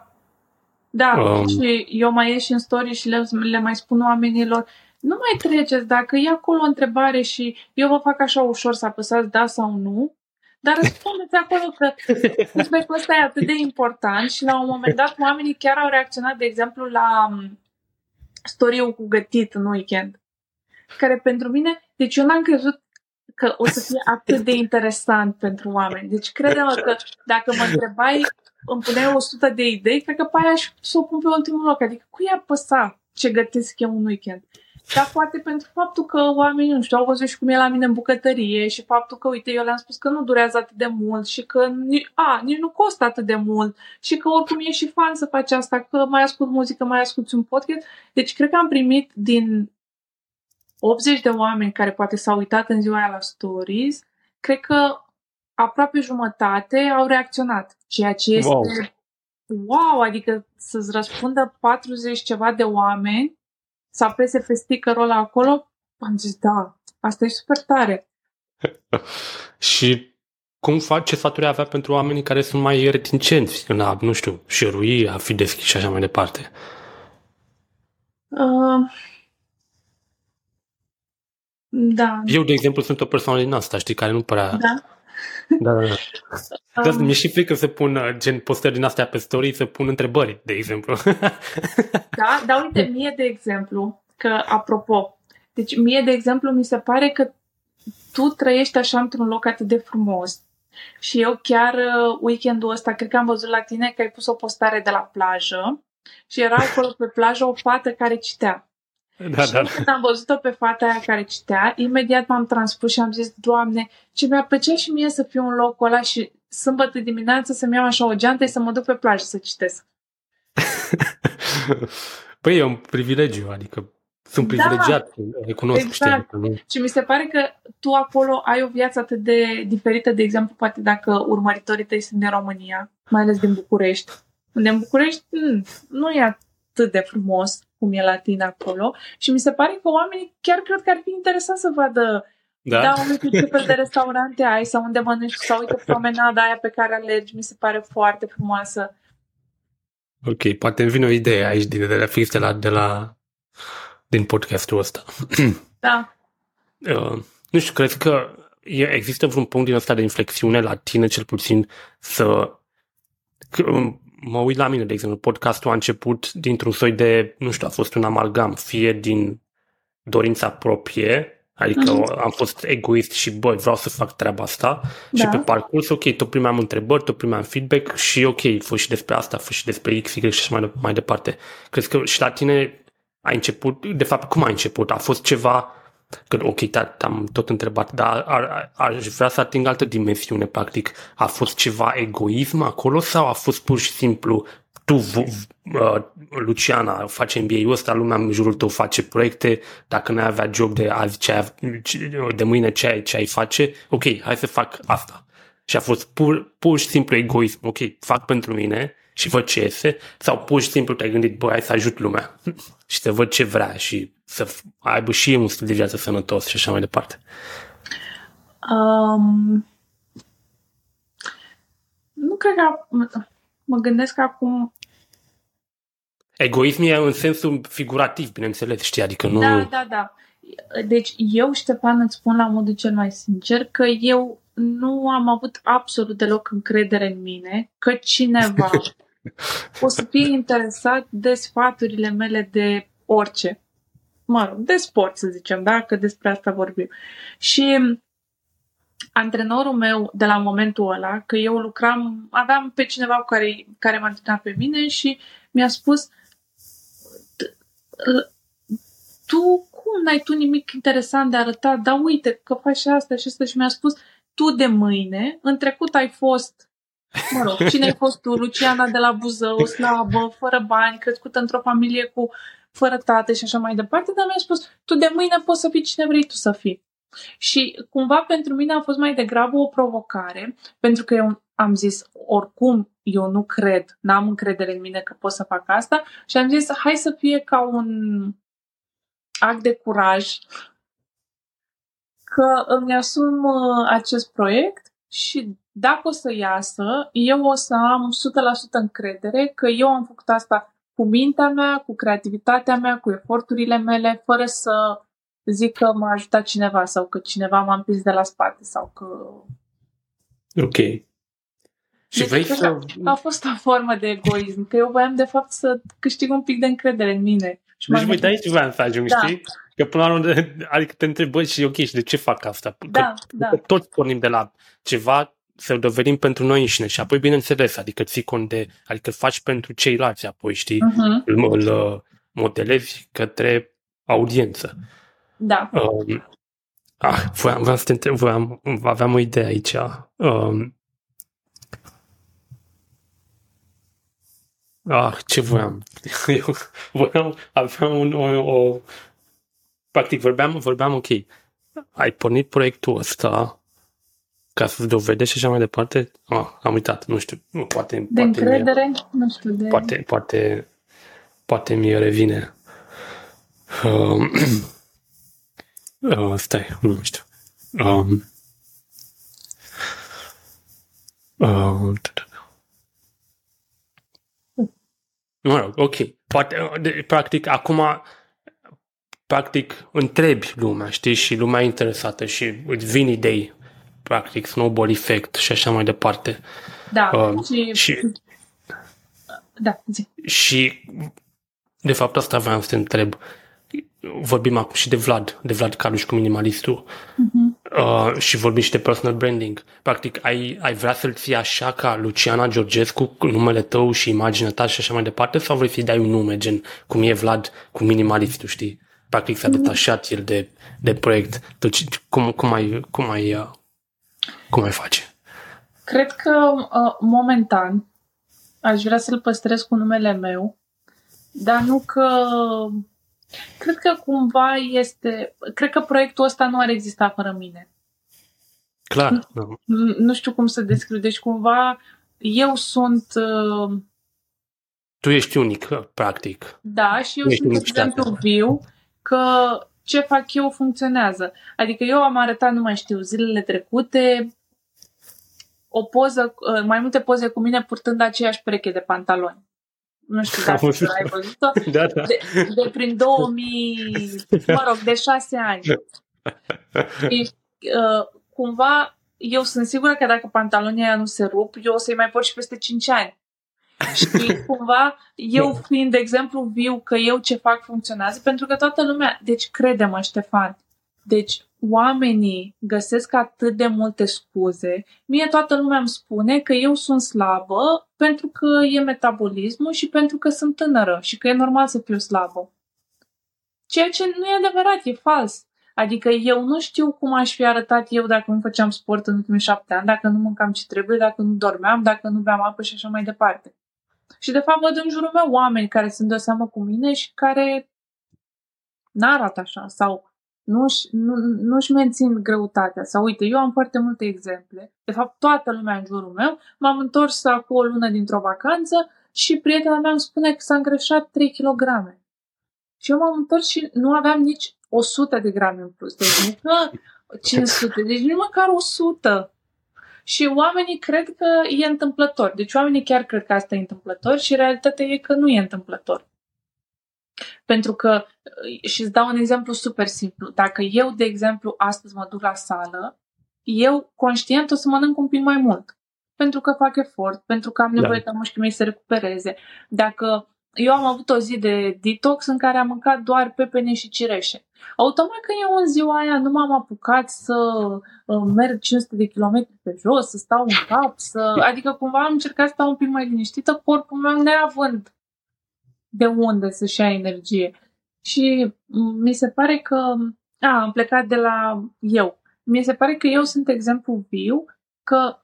Da, și eu mai ieși în story și le mai spun oamenilor, nu mai treceți, dacă e acolo o întrebare și eu vă fac așa ușor să apăsați da sau nu, dar răspundeți acolo că feedback-ul ăsta e atât de important și la un moment dat oamenii chiar au reacționat, de exemplu, la story-ul cu gătit în weekend, care pentru mine, deci eu n-am crezut că o să fie atât de interesant pentru oameni. Deci crede-mă că dacă mă întrebai, îmi puneai 100 de idei, cred că pe aia să o pun pe ultimul loc. Adică cui ar păsa ce gătesc eu un weekend? Dar poate pentru faptul că oamenii, nu știu, au văzut și cum e la mine în bucătărie și faptul că, uite, eu le-am spus că nu durează atât de mult și că nici nu costă atât de mult și că oricum e și fan să faci asta, că mai ascult muzică, mai asculti un podcast. Deci cred că am primit din 80 de oameni care poate s-au uitat în ziua aia la stories, cred că aproape jumătate au reacționat, ceea ce este wow, adică să-ți răspundă 40 ceva de oameni, să apese pe sticker-ul ăla acolo, am zis, da, asta e super tare. Și ce sfaturi avea pentru oamenii care sunt mai reticenți în a, nu știu, share-ui, a fi deschiși și așa mai departe? Da. Eu, de exemplu, sunt o persoană din asta, știi, care nu prea... Da. Mi-e și frică să pun gen postări din astea pe story, să pun întrebări, de exemplu. Da, dar uite, mie, de exemplu, că apropo, deci mie, de exemplu, mi se pare că tu trăiești așa într-un loc atât de frumos. Și eu chiar weekendul ăsta, cred că am văzut la tine că ai pus o postare de la plajă și era acolo pe plajă o fată care citea. Da. Când am văzut-o pe fata aia care citea, imediat m-am transpus și am zis, Doamne, ce mi-ar plăcea și mie să fiu în locul ăla și sâmbătă dimineață să-mi iau așa o geantă și să mă duc pe plajă să citesc. Păi e un privilegiu, adică sunt privilegiat, recunosc. Exact. Știi, și mi se pare că tu acolo ai o viață atât de diferită, de exemplu, poate dacă urmăritorii tăi sunt din România, mai ales din București. Unde în București nu e atât de frumos cum e la tine acolo și mi se pare că oamenii chiar cred că ar fi interesat să vadă uite ce fel de restaurante ai sau unde mănânci sau uite promenada aia pe care alergi, mi se pare foarte frumoasă. Ok, poate îmi vine o idee aici din podcastul ăsta. Da. Nu știu, cred că există vreun punct din ăsta de inflexiune la tine, cel puțin, mă uit la mine, de exemplu, podcastul a început dintr-un soi de, nu știu, a fost un amalgam, fie din dorința proprie, adică am fost egoist și, vreau să fac treaba asta și pe parcurs, ok, tot primeam întrebări, tot primeam feedback și ok, fost și despre asta, fost și despre X, Y și mai departe. Cred că și la tine a început, de fapt, cum a început? A fost ceva, că ok, te-am tot întrebat, dar aș vrea să ating altă dimensiune, practic. A fost ceva egoism acolo sau a fost pur și simplu tu, Luciana, face MBA-ul ăsta, lumea în jurul tău face proiecte, dacă n-ai avea job de azi, de mâine ce ai face, ok, hai să fac asta. Și a fost pur și simplu egoism, ok, fac pentru mine și văd ce iese, sau pur și simplu te-ai gândit, hai să ajut lumea și să văd ce vrea și să aibă și un stil de viață sănătos și așa mai departe. Nu cred că mă gândesc acum. Egoism e în sensul figurativ, bineînțeles, știi, adică nu... Da. Deci eu, Ștefan, îți spun la modul cel mai sincer că eu nu am avut absolut deloc încredere în mine că cineva o să fie interesat de sfaturile mele de orice. Mă rog, de sport, să zicem, da? Că despre asta vorbim. Și antrenorul meu de la momentul ăla, că eu aveam pe cineva care m-a antrenat pe mine și mi-a spus tu, cum n-ai tu nimic interesant de arătat? Dar uite că faci asta și asta și mi-a spus tu de mâine, în trecut ai fost, mă rog, cine ai fost tu? Luciana de la Buzău, slabă, fără bani, crescută într-o familie fără tată și așa mai departe, dar mi-a spus, tu de mâine poți să fii cine vrei tu să fii. Și cumva pentru mine a fost mai degrabă o provocare, pentru că eu am zis, oricum eu nu cred, n-am încredere în mine că pot să fac asta și am zis, hai să fie ca un act de curaj că îmi asum acest proiect și dacă o să iasă, eu o să am 100% încredere că eu am făcut asta cu mintea mea, cu creativitatea mea, cu eforturile mele, fără să zic că m-a ajutat cineva sau că cineva m-a împins de la spate sau că... Ok. Și deci, a fost o formă de egoism, că eu voiam de fapt să câștig un pic de încredere în mine. Și deci de aici vreau să ajung, știi? Că până la urmă, adică te întrebi, și ok, și de ce fac asta? Că toți pornim de la ceva să dovedim pentru noi înșine și apoi, bineînțeles, adică ții cont adică faci pentru ceilalți apoi, știi? Îl modelezi către audiență. Da. Voiam să te întreb, aveam o idee aici. Ce voiam? Aveam practic vorbeam, ok, ai pornit proiectul ăsta ca să-ți dovedești și așa mai departe. Am uitat, nu știu, poate... De încredere? Nu știu, Poate mi revine. Stai, nu știu. Mă rog, ok. Practic, întrebi lumea, știi? Și lumea e interesată și îți vin idei. Practic, snowball effect și așa mai departe. Da, și de fapt asta vreau să te întreb. Vorbim acum și de Vlad Caluș cu minimalistul. Și vorbim și de personal branding. Practic, ai vrea să-l ții așa ca Luciana Georgescu cu numele tău și imaginea ta și așa mai departe, sau vrei să-i dai un nume, gen cum e Vlad cu minimalistul, știi? Practic s-a detașat el de proiect. Deci, cum ai face? Cred că momentan aș vrea să-l păstrez cu numele meu, dar nu că... Cred că cumva cred că proiectul ăsta nu ar exista fără mine. Clar. Nu știu cum să descriu. Deci cumva eu sunt... Tu ești unic, practic. Da, și eu sunt exemplu viu că ce fac eu funcționează. Adică eu am arătat, nu mai știu, zilele trecute mai multe poze cu mine purtând aceeași pereche de pantaloni. Nu știu dacă ai văzut-o. Da. De prin 2000, de 6 ani. Și cumva eu sunt sigură că dacă pantalonii aia nu se rup, eu o să-i mai port și peste 5 ani. Și cumva eu fiind de exemplu viu că eu ce fac funcționează, pentru că toată lumea, deci crede-mă, Ștefan, deci oamenii găsesc atât de multe scuze. Mie toată lumea îmi spune că eu sunt slabă pentru că e metabolismul și pentru că sunt tânără și că e normal să fiu slabă. Ceea ce nu e adevărat, e fals. Adică eu nu știu cum aș fi arătat eu dacă nu făceam sport în ultimii 7 ani, dacă nu mâncam ce trebuie, dacă nu dormeam, dacă nu beam apă și așa mai departe. Și de fapt văd în jurul meu oameni care sunt de seamă cu mine și care n-arată așa sau nu-și mențin greutatea. Sau uite, eu am foarte multe exemple. De fapt, toată lumea în jurul meu. M-am întors acum o lună dintr-o vacanță și prietena mea îmi spune că s-a îngreșat 3 kg. Și eu m-am întors și nu aveam nici 100 de grame în plus. Deci nici 500, deci nici măcar 100. Și oamenii cred că e întâmplător. Deci oamenii chiar cred că asta e întâmplător și realitatea e că nu e întâmplător. Pentru că, și îți dau un exemplu super simplu, dacă eu, de exemplu, astăzi mă duc la sală, eu, conștient, o să mănânc un pic mai mult. Pentru că fac efort, pentru că am nevoie ca mușchii mei să recupereze. Dacă eu am avut o zi de detox în care am mâncat doar pepene și cireșe, automat că eu în ziua aia nu m-am apucat să merg 500 de kilometri pe jos, să stau în cap, adică cumva am încercat să stau un pic mai liniștită, corpul meu neavând de unde să-și ia energie. Și mi se pare că... am plecat de la eu. Mi se pare că eu sunt exemplu viu că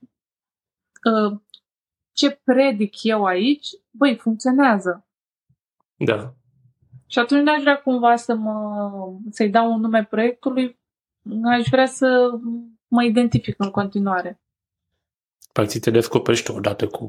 ce predic eu aici, funcționează. Da. Și atunci n-aș vrea cumva să-i dau un nume proiectului, aș vrea să mă identific în continuare. Practic te descoperi tu odată cu...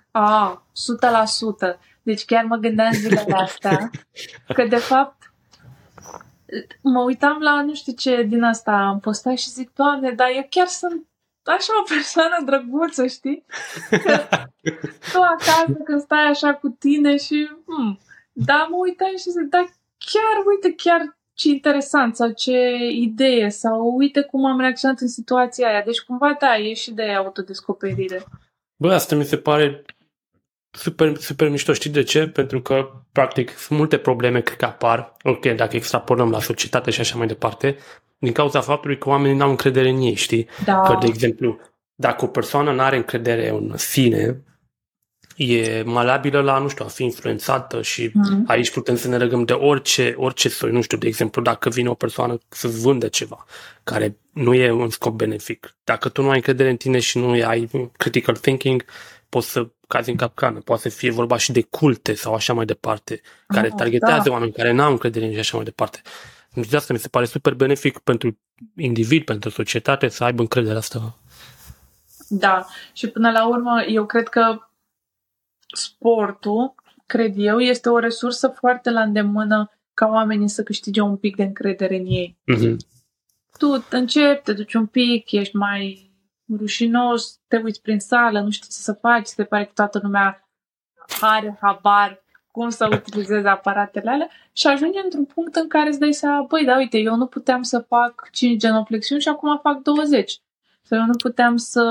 100%. Deci chiar mă gândeam zilele astea că de fapt mă uitam la nu știu ce din asta am postat și zic, Doamne, dar eu chiar sunt așa o persoană drăguță, știi? Că tu acasă când stai așa cu tine și da, mă uitam și zic, da, chiar ce interesant sau ce idee sau uite cum am reacționat în situația aia. Deci cumva da, e și de autodescoperire. Asta mi se pare super, super mișto. Știi de ce? Pentru că, practic, sunt multe probleme care apar, dacă extrapolăm la societate și așa mai departe, din cauza faptului că oamenii n-au încredere în ei, știi? Da. Că, de exemplu, dacă o persoană n-are încredere în sine, e malabilă la, nu știu, a fi influențată și aici putem să ne legăm de orice soi, nu știu, de exemplu, dacă vine o persoană să-ți vândă ceva care nu e un scop benefic. Dacă tu nu ai încredere în tine și nu ai critical thinking, poți să cazi în capcană. Poate să fie vorba și de culte sau așa mai departe, care targetează oameni care n-au încredere în și așa mai departe. Deci de asta mi se pare super benefic pentru individ, pentru societate să aibă încredere asta. Da, și până la urmă eu cred că sportul, cred eu, este o resursă foarte la îndemână ca oamenii să câștige un pic de încredere în ei. Tu începi, te duci un pic, ești mai rușinos, te uiți prin sală, nu știi ce să faci, se pare că toată lumea are habar cum să utilizeze aparatele alea și ajungi într-un punct în care îți dai seama, băi, da, uite, eu nu puteam să fac 5 genoflexiuni și acum fac 20. Sau eu nu puteam să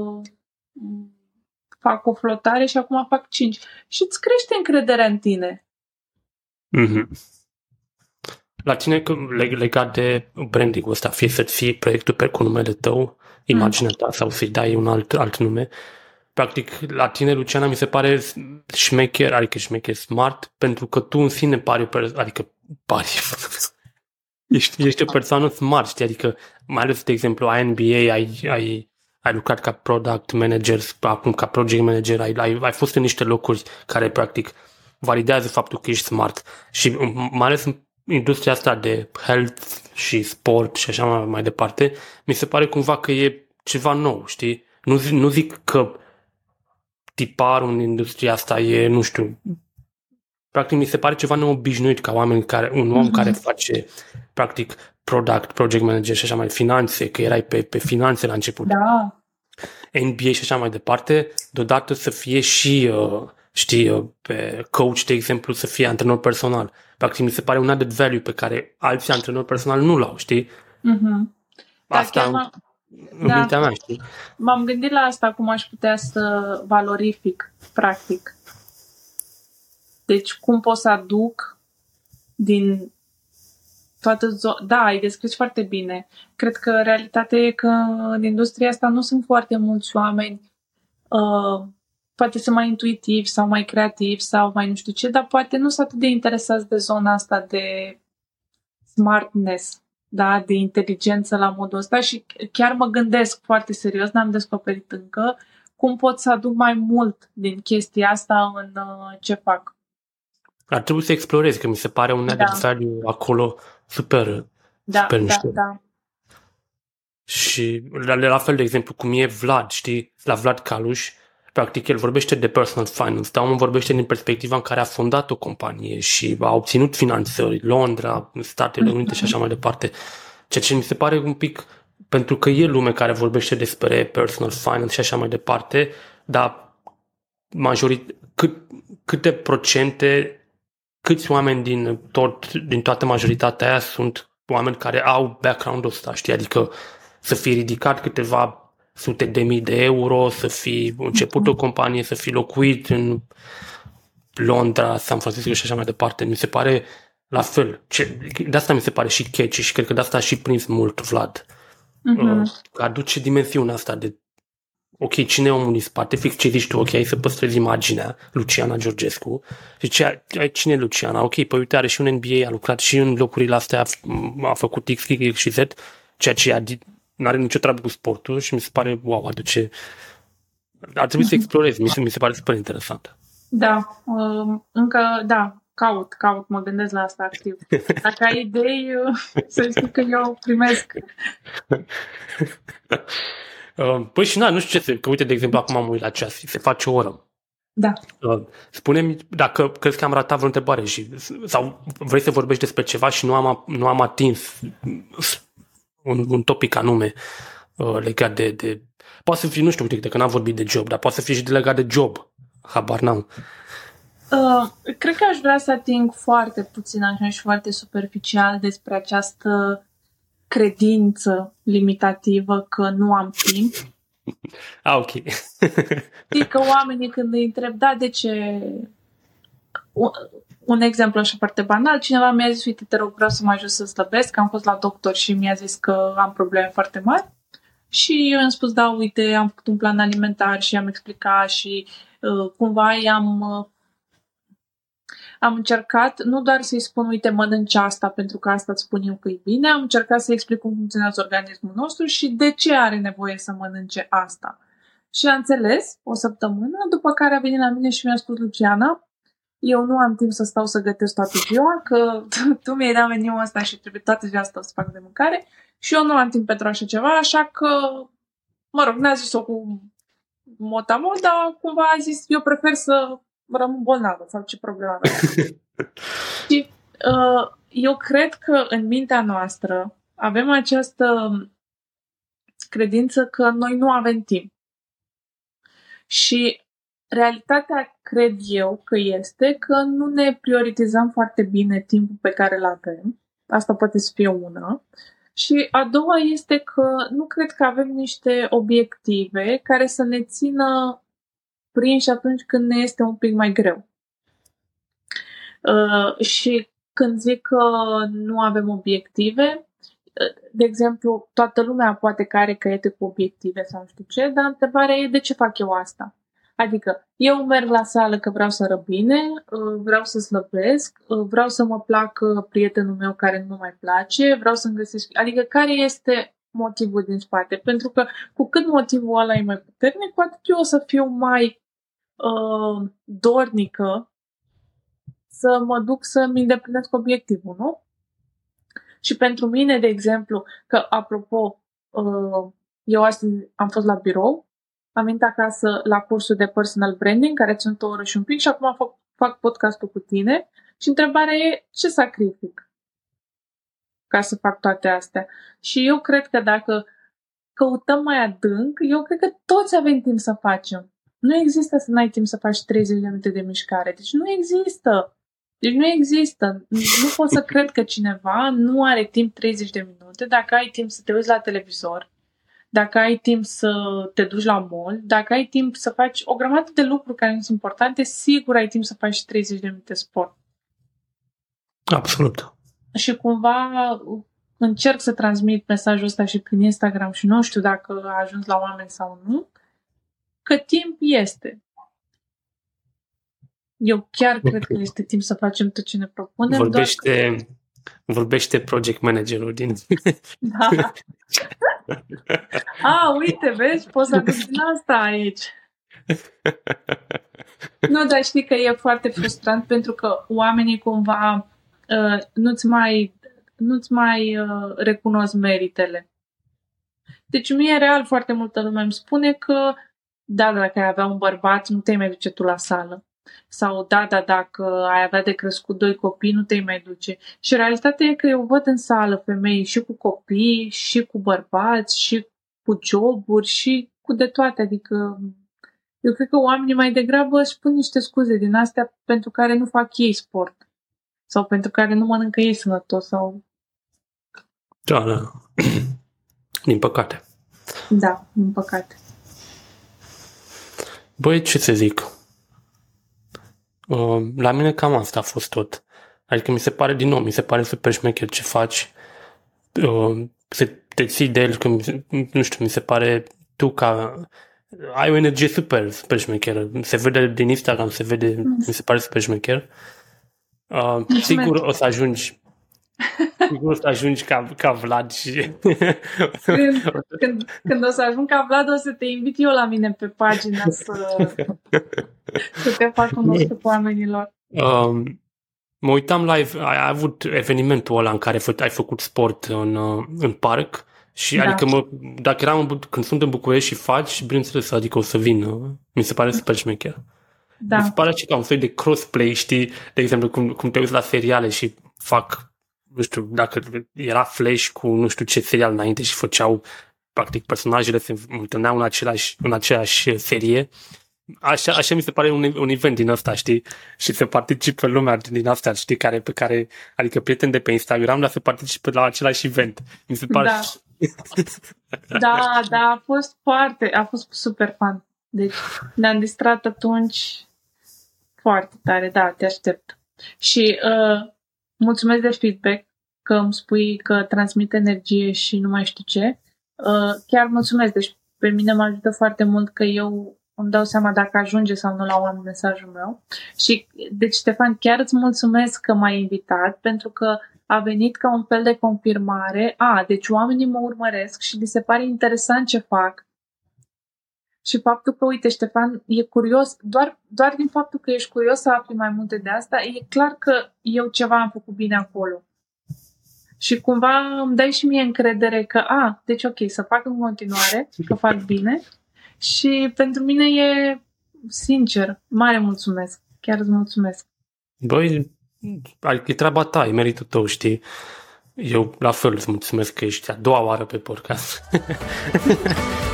fac o flotare și acum fac 5. Și îți crește încrederea în tine. La tine, legat de branding-ul ăsta, fie să-ți fie proiectul cu numele tău, imaginea ta, sau să-i dai un alt nume, practic, la tine, Luciana, mi se pare șmecher, smart, pentru că tu în sine ești o persoană smart, știi? Adică, mai ales, de exemplu, la NBA, ai lucrat ca product manager, acum ca project manager, ai fost în niște locuri care, practic, validează faptul că ești smart. Și mai ales în industria asta de health și sport și așa mai departe, mi se pare cumva că e ceva nou, știi? Nu zic că tiparul în industria asta e, nu știu, practic mi se pare ceva neobișnuit ca un om care face, practic, project manager și așa mai finanțe, că erai pe finanțe la început. Da. NBA și așa mai departe, deodată să fie și, pe coach, de exemplu, să fie antrenor personal. Practic mi se pare un added value pe care alții antrenori personal nu l-au, știi? Asta în mintea mea, știi? M-am gândit la asta, cum aș putea să valorific, practic. Deci, cum pot să aduc din toată Da, ai descris foarte bine. Cred că realitatea e că în industria asta nu sunt foarte mulți oameni, poate sunt mai intuitivi sau mai creativi sau mai nu știu ce, dar poate nu sunt atât de interesați de zona asta de smartness, da, de inteligență la modul ăsta și chiar mă gândesc foarte serios, n-am descoperit încă, cum pot să aduc mai mult din chestia asta în ce fac. Ar trebui să explorezi, că mi se pare un added value acolo super mișto. Da. Și la fel, de exemplu, cum e Vlad, știi, la Vlad Caluș, practic el vorbește de personal finance, dar omul vorbește din perspectiva în care a fondat o companie și a obținut finanțări, Londra, Statele Unite și așa mai departe. Ceea ce mi se pare un pic, pentru că e lume care vorbește despre personal finance și așa mai departe, dar câte procente, câți oameni din toată majoritatea aia sunt oameni care au background-ul ăsta, știi? Adică să fii ridicat câteva sute de mii de euro, să fi început o companie, să fi locuit în Londra, San Francisco și așa mai departe. Mi se pare la fel. De asta mi se pare și catchy și cred că de asta a și prins mult Vlad. Că aduce dimensiunea asta de ok, cine e omul din spate, fix ce zici tu, ok, să păstrezi imaginea, Luciana Georgescu, și cine e Luciana, ok, păi uite, are și un NBA, a lucrat și în locurile astea, a făcut X, Y și Z, ceea ce nu are nicio treabă cu sportul și mi se pare, wow, ar trebui să explorezi, mi se pare super interesant. Da, încă, caut, mă gândesc la asta activ. Dacă ai idei, să știi că eu primesc. Păi și nu știu ce, că uite, de exemplu, acum am uit la ceas, se face o oră. Da. Spune-mi dacă crezi că am ratat vreo întrebare sau vrei să vorbești despre ceva și nu am atins un topic anume legat de poate să fie, nu știu, uite, că n-am vorbit de job, dar poate să fie și de legat de job. Habar n-am. Cred că aș vrea să ating foarte puțin așa și foarte superficial despre această credință limitativă că nu am timp. Ok. Știi că oamenii când îi întreb, de ce... Un exemplu așa foarte banal, cineva mi-a zis, uite, te rog, vreau să mă ajut să slăbesc, am fost la doctor și mi-a zis că am probleme foarte mari și eu i-am spus, uite, am făcut un plan alimentar și am explicat și Cumva am încercat nu doar să-i spun, uite, mănânci asta pentru că asta îți spun eu că e bine, am încercat să-i explic cum funcționează organismul nostru și de ce are nevoie să mănânce asta. Și a înțeles o săptămână, după care a venit la mine și mi-a spus: Luciana, eu nu am timp să stau să gătesc toată ziua, că tu mi-ai dat meniul ăsta și trebuie toată ziua să stau să fac de mâncare și eu nu am timp pentru așa ceva, așa că, mă rog, n-a zis-o cu mot-a-mot, dar cumva a zis: eu prefer să rămân bolnavă sau ce problemă avea. Și eu cred că în mintea noastră avem această credință că noi nu avem timp. Și realitatea, cred eu, că este că nu ne prioritizăm foarte bine timpul pe care îl avem. Asta poate să fie una. Și a doua este că nu cred că avem niște obiective care să ne țină prinși atunci când ne este un pic mai greu. Și când zic că nu avem obiective, de exemplu, toată lumea poate că are caiete cu obiective sau nu știu ce, dar întrebarea e: de ce fac eu asta? Adică, eu merg la sală că vreau să arăt bine, vreau să slăbesc, vreau să mă placă prietenul meu care nu mai place, vreau să-mi găsesc... Adică, care este motivul din spate? Pentru că cu cât motivul ăla e mai puternic, cu atât eu o să fiu mai dornică să mă duc să-mi îndeplinesc obiectivul, nu? Și pentru mine, de exemplu, că, apropo, eu astăzi am fost la birou, am venit acasă la cursul de personal branding, care țin o oră și un pic, și acum fac podcastul cu tine și întrebarea e: ce sacrific ca să fac toate astea? Și eu cred că dacă căutăm mai adânc, eu cred că toți avem timp să facem. Nu există să n-ai timp să faci 30 de minute de mișcare. Deci nu există. Nu pot să cred că cineva nu are timp 30 de minute dacă ai timp să te uiți la televizor, dacă ai timp să te duci la mall, dacă ai timp să faci o grămadă de lucruri care nu sunt importante, sigur ai timp să faci 30 de minute sport. Absolut. Și cumva încerc să transmit mesajul ăsta și prin Instagram și nu știu dacă a ajuns la oameni sau nu, că timp este. Eu chiar cred că este timp să facem tot ce ne propunem. Vorbește project managerul din... Da. Uite, vezi, poți să aduci din asta aici. Nu, dar știi că e foarte frustrant pentru că oamenii cumva nu-ți mai recunosc meritele. Deci mie real foarte multă lume îmi spune că dacă ai avea un bărbat, nu te mai duce tu la sală. Sau dacă ai avea de crescut 2 copii, nu te mai duce. Și realitatea e că eu văd în sală femei și cu copii, și cu bărbați, și cu joburi, și cu de toate. Adică eu cred că oamenii mai degrabă își pun niște scuze din astea pentru care nu fac ei sport. Sau pentru care nu mănâncă ei sănătos. Sau... Da. Din păcate. Da, din păcate. Băi, ce să zic? La mine cam asta a fost tot. Adică mi se pare super șmecher ce faci. Să te ții de el, că nu știu, mi se pare tu ca... Ai o energie super șmecheră. Se vede din Instagram, mi se pare super șmecher. Sigur o să ajungi ca Vlad și... Când o să ajung ca Vlad, o să te invit eu la mine pe pagina să te fac cunoscut oamenilor. Mă uitam live, ai avut evenimentul ăla în care ai făcut sport în parc și da. Adică dacă când sunt în București și faci, bineînțeles, adică o să vin. Mi se pare super șmecher. Da. Mi se pare și ca un soi de crossplay, știi, de exemplu, cum te uiți la seriale și fac, nu știu, dacă era Flash cu nu știu ce serial înainte și făceau, practic, personajele se întâlneau în aceeași serie. Așa mi se pare un event din ăsta, știi? Și se participă lumea din astea, știi, adică prieteni de pe Instagram, dar se participă la același event. Mi se pare... Da, a fost super fun. Deci ne-am distrat atunci foarte tare, da, te aștept. Și mulțumesc de feedback, că îmi spui că transmit energie și nu mai știu ce. Chiar mulțumesc, deci pe mine mă ajută foarte mult că eu îmi dau seama dacă ajunge sau nu la oameni mesajul meu. Și, deci, Ștefan, chiar îți mulțumesc că m-ai invitat, pentru că a venit ca un fel de confirmare. Deci oamenii mă urmăresc și li se pare interesant ce fac. Și faptul că, uite, Ștefan, e curios, doar din faptul că ești curios să afli mai multe de asta, e clar că eu ceva am făcut bine acolo. Și cumva îmi dai și mie încredere că, deci ok, să fac în continuare, că fac bine. Și pentru mine e, sincer, mare mulțumesc. Chiar îți mulțumesc. Băi, e treaba ta, e meritul tău, știi? Eu la fel îți mulțumesc că ești a doua oară pe podcast.